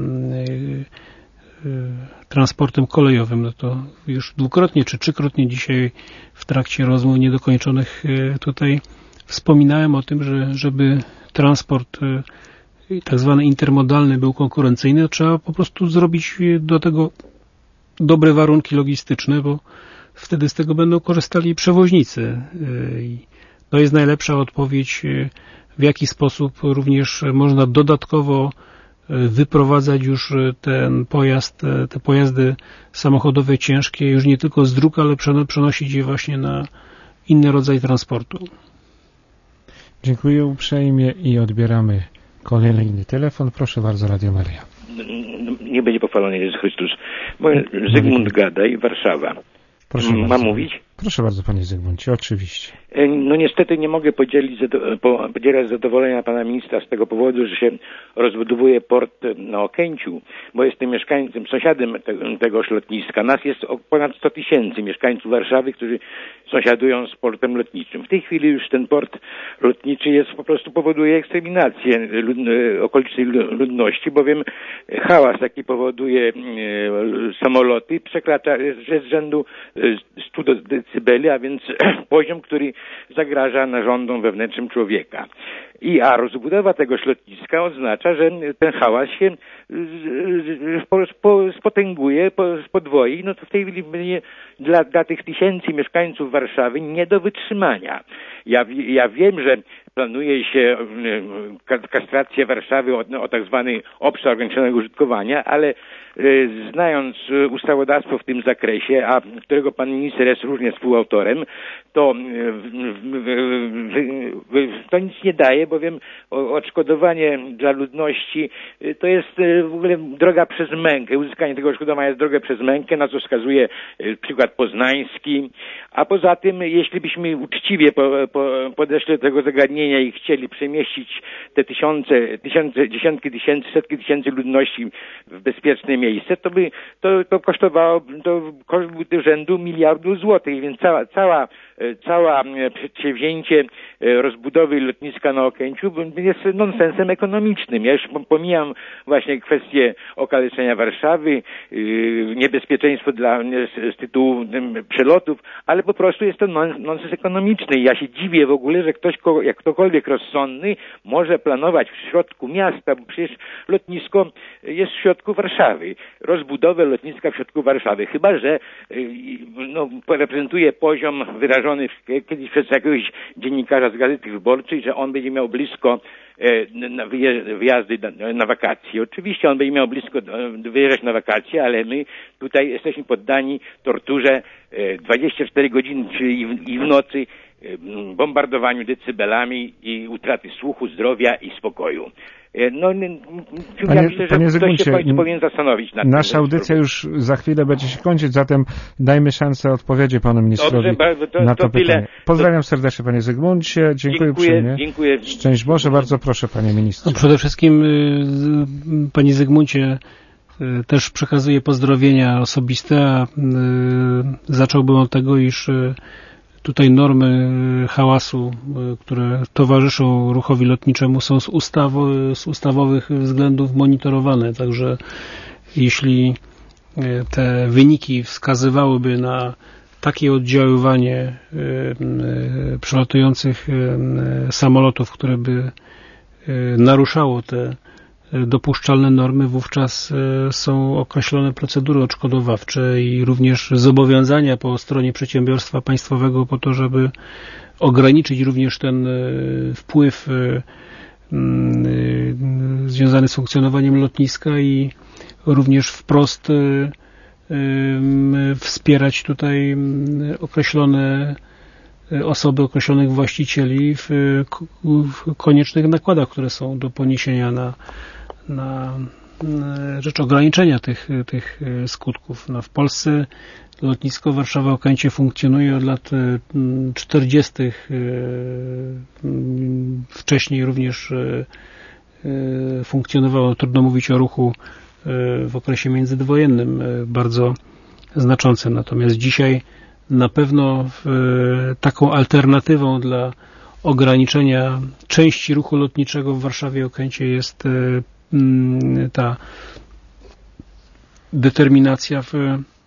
transportem kolejowym, no to już dwukrotnie czy trzykrotnie dzisiaj w trakcie rozmów niedokończonych tutaj wspominałem o tym, że żeby transport tak zwany intermodalny był konkurencyjny, to trzeba po prostu zrobić do tego dobre warunki logistyczne, bo wtedy z tego będą korzystali przewoźnicy. I to jest najlepsza odpowiedź, w jaki sposób również można dodatkowo wyprowadzać już ten pojazd, te pojazdy samochodowe ciężkie już nie tylko z dróg, ale przenosić je właśnie na inny rodzaj transportu. Dziękuję uprzejmie i odbieramy kolejny telefon. Proszę bardzo, Radio Maryja. Nie będzie pochwalony Jezus Chrystus. Zygmunt Gadaj, Warszawa. Proszę Mam bardzo. mówić? Proszę bardzo, panie Zygmuncie, oczywiście. No niestety nie mogę podzielić, podzielać zadowolenia pana ministra z tego powodu, że się rozbudowuje port na Okęciu, bo jestem mieszkańcem, sąsiadem te, tegoż lotniska. Nas jest ponad sto tysięcy mieszkańców Warszawy, którzy sąsiadują z portem lotniczym. W tej chwili już ten port lotniczy jest, po prostu powoduje eksterminację lud, okolicznej ludności, bowiem hałas, jaki powoduje samoloty, przekracza z rzędu stu decybeli, a więc poziom, który zagraża narządom wewnętrznym człowieka. I a rozbudowa tegoż lotniska oznacza, że ten hałas się spotęguje, podwoi, no to w tej chwili będzie dla, dla tych tysięcy mieszkańców Warszawy nie do wytrzymania. Ja, ja wiem, że planuje się kastrację Warszawy o, o tak zwany obszar ograniczonego użytkowania, ale znając ustawodawstwo w tym zakresie, a którego pan minister jest również współautorem, to to nic nie daje, bowiem odszkodowanie dla ludności to jest w ogóle droga przez mękę. Uzyskanie tego odszkodowania jest drogę przez mękę, na co wskazuje przykład poznański. A poza tym, jeśli byśmy uczciwie po, po, podeszli do tego zagadnienia i chcieli przemieścić te tysiące, tysiące, dziesiątki tysięcy, setki tysięcy ludności w bezpieczne miejsce, to by to, to kosztowało, to koszt był rzędu miliardu złotych, więc cała, cała, cała przedsięwzięcie rozbudowy lotniska na Okęciu jest nonsensem ekonomicznym. Ja już pomijam właśnie kwestię okaleczenia Warszawy, niebezpieczeństwo dla, z tytułu przelotów, ale po prostu jest to nonsens ekonomiczny. Ja się dziwię w ogóle, że ktoś, jak ktokolwiek rozsądny może planować w środku miasta, bo przecież lotnisko jest w środku Warszawy. Rozbudowę lotniska w środku Warszawy. Chyba że no, reprezentuje poziom wyrażony kiedyś przez jakiegoś dziennikarza z Gazety Wyborczej, że on będzie miał blisko na wyjazdy na wakacje. Oczywiście on będzie miał blisko wyjeżdżać na wakacje, ale my tutaj jesteśmy poddani torturze dwadzieścia cztery godziny, czyli i w nocy, bombardowaniu decybelami i utraty słuchu, zdrowia i spokoju. No, ja panie, myślę, że panie ktoś się Zygmuncie, powinien zastanowić nad tym. Nasza audycja już za chwilę będzie się kończyć, zatem dajmy szansę odpowiedzi panu ministrowi Dobrze, bardzo, to, na to to tyle. pytanie. Pozdrawiam serdecznie, panie Zygmuncie. Dziękuję, Dziękuję, uprzejmie. dziękuję. Szczęść Boże, bardzo proszę, panie ministrze. No przede wszystkim panie Zygmuncie też przekazuję pozdrowienia osobiste, a zacząłbym od tego, iż tutaj normy hałasu, które towarzyszą ruchowi lotniczemu, są z, ustawo, z ustawowych względów monitorowane, także jeśli te wyniki wskazywałyby na takie oddziaływanie przelatujących samolotów, które by naruszało te dopuszczalne normy, wówczas są określone procedury odszkodowawcze i również zobowiązania po stronie przedsiębiorstwa państwowego po to, żeby ograniczyć również ten wpływ związany z funkcjonowaniem lotniska i również wprost wspierać tutaj określone osoby, określonych właścicieli w, w koniecznych nakładach, które są do poniesienia na, na, na rzecz ograniczenia tych, tych skutków. No, w Polsce lotnisko Warszawa-Okęcie funkcjonuje od lat czterdziestych. Wcześniej również funkcjonowało, trudno mówić o ruchu w okresie międzydwojennym bardzo znaczącym. Natomiast dzisiaj na pewno taką alternatywą dla ograniczenia części ruchu lotniczego w Warszawie-Okęcie jest ta determinacja w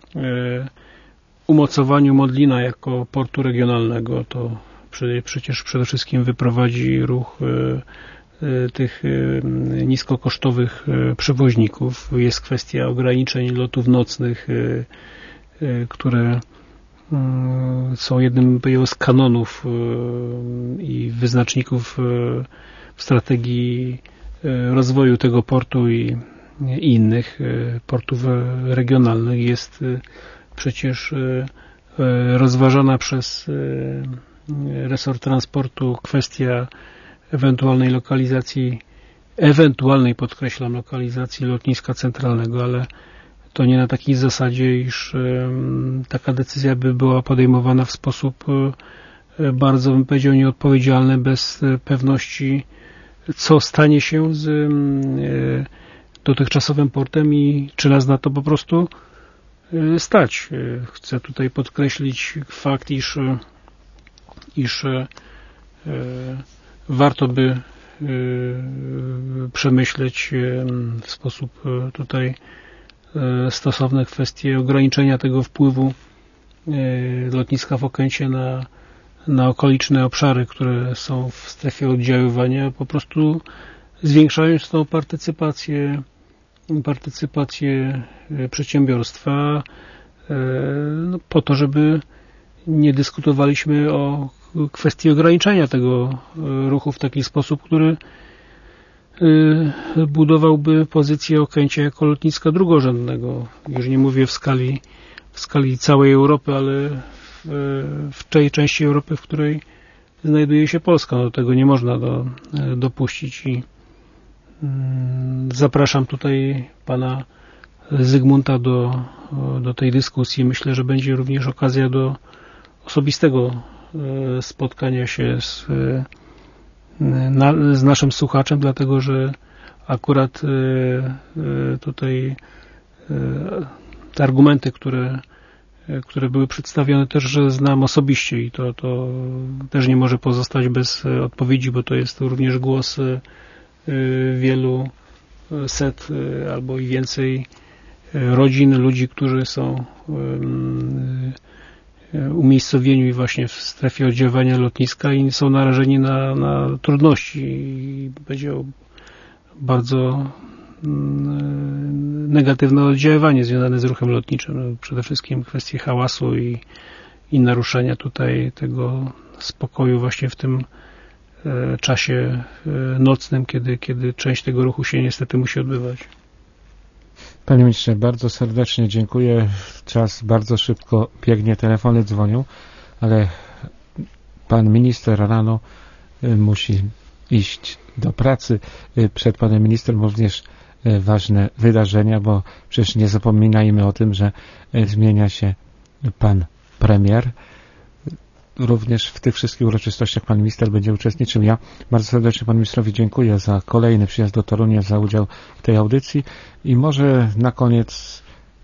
umocowaniu Modlina jako portu regionalnego. To przecież przede wszystkim wyprowadzi ruch tych niskokosztowych przewoźników. Jest kwestia ograniczeń lotów nocnych, które są jednym z kanonów i wyznaczników w strategii rozwoju tego portu i innych portów regionalnych. Jest przecież rozważana przez resort transportu kwestia ewentualnej lokalizacji, ewentualnej, podkreślam, lokalizacji lotniska centralnego, ale to nie na takiej zasadzie, iż taka decyzja by była podejmowana w sposób bardzo, bym powiedział, nieodpowiedzialny, bez pewności, co stanie się z dotychczasowym portem i czy nas na to po prostu stać. Chcę tutaj podkreślić fakt, iż, iż warto by przemyśleć w sposób tutaj stosowne kwestie ograniczenia tego wpływu lotniska w Okęcie na, na okoliczne obszary, które są w strefie oddziaływania, po prostu zwiększając tą partycypację partycypację przedsiębiorstwa no, po to, żeby nie dyskutowaliśmy o kwestii ograniczenia tego ruchu w taki sposób, który budowałby pozycję Okęcia jako lotniska drugorzędnego. Już nie mówię w skali, w skali całej Europy, ale w, w tej części Europy, w której znajduje się Polska. No, tego nie można do, dopuścić i mm, zapraszam tutaj pana Zygmunta do, do tej dyskusji. Myślę, że będzie również okazja do osobistego spotkania się z Na, z naszym słuchaczem, dlatego że akurat y, y, tutaj y, te argumenty, które, y, które były przedstawione, też że znam osobiście i to, to też nie może pozostać bez odpowiedzi, bo to jest również głos y, wielu set y, albo i więcej rodzin, ludzi, którzy są y, umiejscowieni właśnie w strefie oddziaływania lotniska i są narażeni na, na trudności i będzie bardzo negatywne oddziaływanie związane z ruchem lotniczym. Przede wszystkim kwestie hałasu i, i naruszenia tutaj tego spokoju właśnie w tym czasie nocnym, kiedy, kiedy część tego ruchu się niestety musi odbywać. Panie ministrze, bardzo serdecznie dziękuję. Czas bardzo szybko biegnie, telefony dzwonią, ale pan minister rano musi iść do pracy. Przed panem ministrem również ważne wydarzenia, bo przecież nie zapominajmy o tym, że zmienia się pan premier. Również w tych wszystkich uroczystościach pan minister będzie uczestniczył. Ja bardzo serdecznie panu ministrowi dziękuję za kolejny przyjazd do Torunia, za udział w tej audycji i może na koniec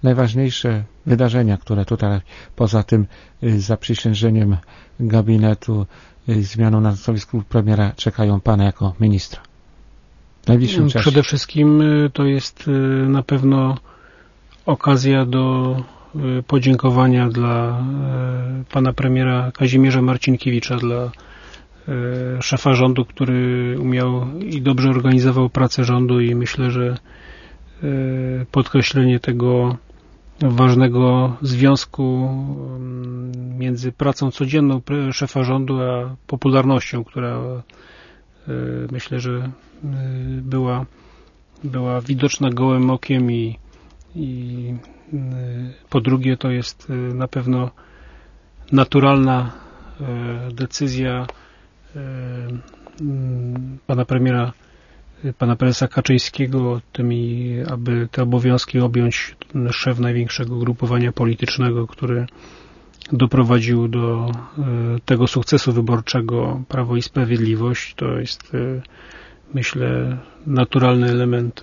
najważniejsze wydarzenia, które tutaj poza tym zaprzysiężeniem gabinetu, zmianą na stanowisku premiera czekają Pana jako ministra? W najbliższym czasie. Przede wszystkim to jest na pewno okazja do podziękowania dla Pana premiera Kazimierza Marcinkiewicza, dla szefa rządu, który umiał i dobrze organizował pracę rządu i myślę, że podkreślenie tego ważnego związku między pracą codzienną szefa rządu a popularnością, która myślę, że była, była widoczna gołym okiem i, i po drugie to jest na pewno naturalna decyzja pana premiera, pana prezesa Kaczyńskiego, tymi, aby te obowiązki objąć szef największego ugrupowania politycznego, który doprowadził do tego sukcesu wyborczego Prawo i Sprawiedliwość. To jest, myślę, naturalny element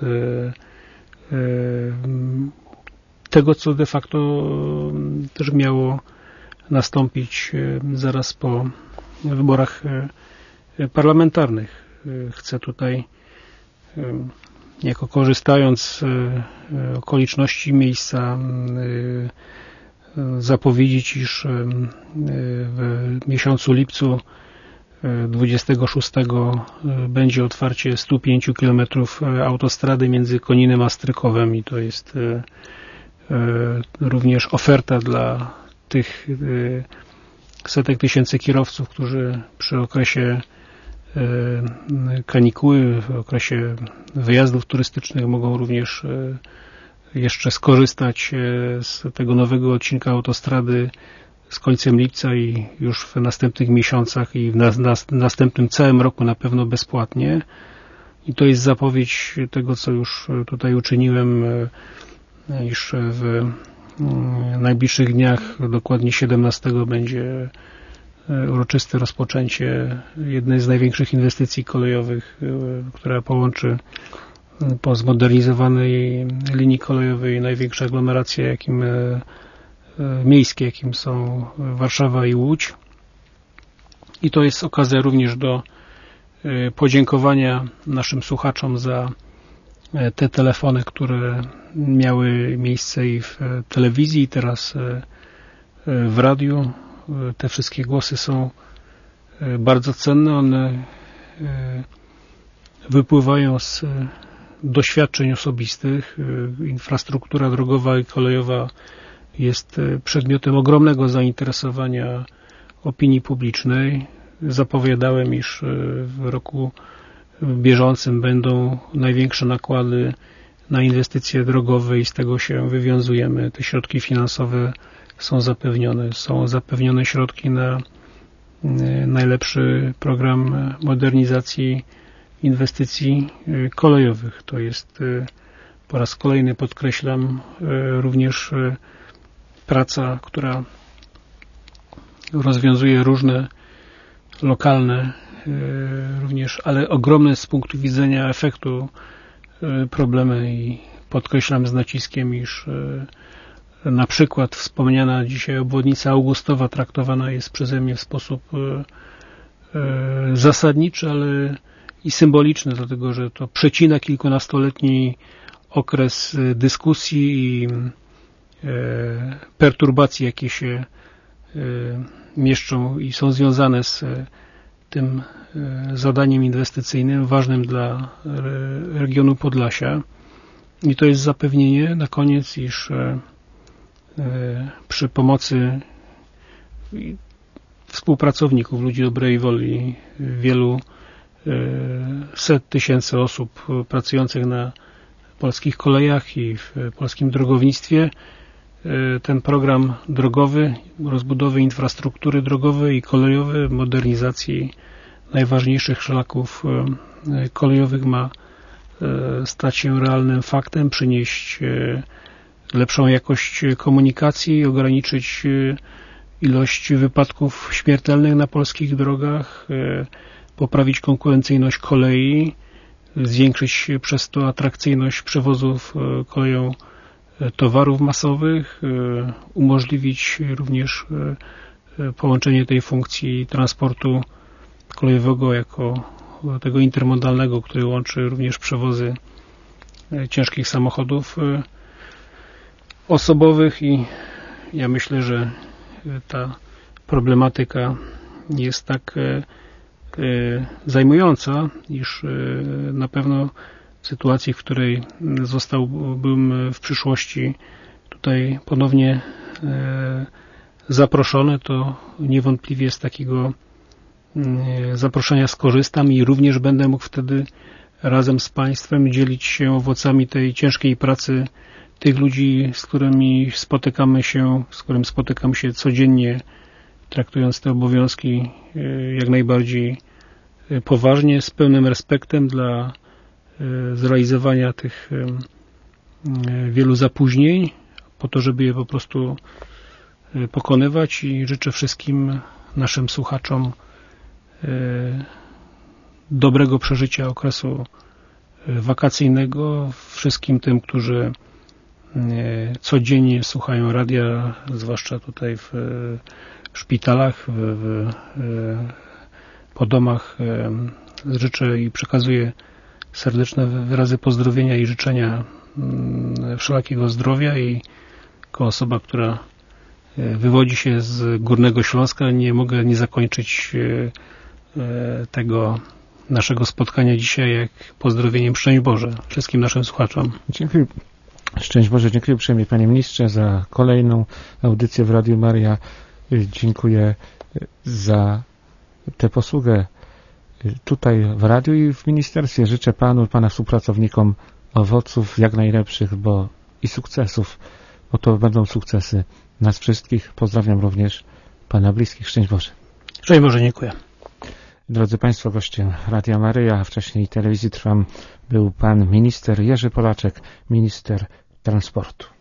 tego, co de facto też miało nastąpić zaraz po wyborach parlamentarnych. Chcę tutaj, jako korzystając z okoliczności miejsca, zapowiedzieć, iż w miesiącu lipcu dwudziestego szóstego będzie otwarcie stu pięciu kilometrów autostrady między Koninem a Strykowem i to jest również oferta dla tych setek tysięcy kierowców, którzy przy okresie kanikuły, w okresie wyjazdów turystycznych mogą również jeszcze skorzystać z tego nowego odcinka autostrady z końcem lipca i już w następnych miesiącach i w na, na, następnym całym roku na pewno bezpłatnie. I to jest zapowiedź tego, co już tutaj uczyniłem, iż w najbliższych dniach, dokładnie siedemnastego, będzie uroczyste rozpoczęcie jednej z największych inwestycji kolejowych, która połączy po zmodernizowanej linii kolejowej największe aglomeracje, jakim miejskie, jakim są Warszawa i Łódź. I to jest okazja również do podziękowania naszym słuchaczom za te telefony, które miały miejsce i w telewizji, i teraz w radiu. Te wszystkie głosy są bardzo cenne. One wypływają z doświadczeń osobistych. Infrastruktura drogowa i kolejowa jest przedmiotem ogromnego zainteresowania opinii publicznej. Zapowiadałem, iż w roku bieżącym będą największe nakłady na inwestycje drogowe i z tego się wywiązujemy. Te środki finansowe są zapewnione. Są zapewnione środki na najlepszy program modernizacji inwestycji kolejowych. To jest, po raz kolejny podkreślam, również praca, która rozwiązuje różne lokalne, również, ale ogromne z punktu widzenia efektu problemy i podkreślam z naciskiem, iż na przykład wspomniana dzisiaj obwodnica Augustowa traktowana jest przeze mnie w sposób zasadniczy, ale i symboliczny, dlatego że to przecina kilkunastoletni okres dyskusji i perturbacji, jakie się mieszczą i są związane z tym zadaniem inwestycyjnym ważnym dla regionu Podlasia. I to jest zapewnienie na koniec, iż przy pomocy współpracowników, ludzi dobrej woli, wielu set tysięcy osób pracujących na polskich kolejach i w polskim drogownictwie, ten program drogowy, rozbudowy infrastruktury drogowej i kolejowej, modernizacji najważniejszych szlaków kolejowych ma stać się realnym faktem, przynieść lepszą jakość komunikacji, ograniczyć ilość wypadków śmiertelnych na polskich drogach, poprawić konkurencyjność kolei, zwiększyć przez to atrakcyjność przewozów koleją towarów masowych, umożliwić również połączenie tej funkcji transportu kolejowego jako tego intermodalnego, który łączy również przewozy ciężkich samochodów osobowych i ja myślę, że ta problematyka jest tak zajmująca, iż na pewno w sytuacji, w której zostałbym w przyszłości tutaj ponownie zaproszony, to niewątpliwie z takiego zaproszenia skorzystam i również będę mógł wtedy razem z Państwem dzielić się owocami tej ciężkiej pracy tych ludzi, z którymi spotykamy się, z którym spotykam się codziennie, traktując te obowiązki jak najbardziej poważnie, z pełnym respektem dla zrealizowania tych wielu zapóźnień, po to, żeby je po prostu pokonywać i życzę wszystkim naszym słuchaczom dobrego przeżycia okresu wakacyjnego, wszystkim tym, którzy codziennie słuchają radia, zwłaszcza tutaj w szpitalach, w, w, po domach. Życzę i przekazuję serdeczne wyrazy pozdrowienia i życzenia wszelakiego zdrowia i jako osoba, która wywodzi się z Górnego Śląska, nie mogę nie zakończyć tego naszego spotkania dzisiaj jak pozdrowieniem Szczęść Boże wszystkim naszym słuchaczom. Dziękuję. Szczęść Boże, dziękuję uprzejmie Panie Ministrze za kolejną audycję w Radiu Maria. Dziękuję za tę posługę tutaj w radiu i w ministerstwie. Życzę Panu, Pana współpracownikom owoców jak najlepszych, bo i sukcesów, bo to będą sukcesy nas wszystkich. Pozdrawiam również Pana bliskich. Szczęść Boże. Szczęść Boże, dziękuję. Drodzy Państwo, gościem Radia Maryja, a wcześniej telewizji Trwam był Pan Minister Jerzy Polaczek, Minister Transportu.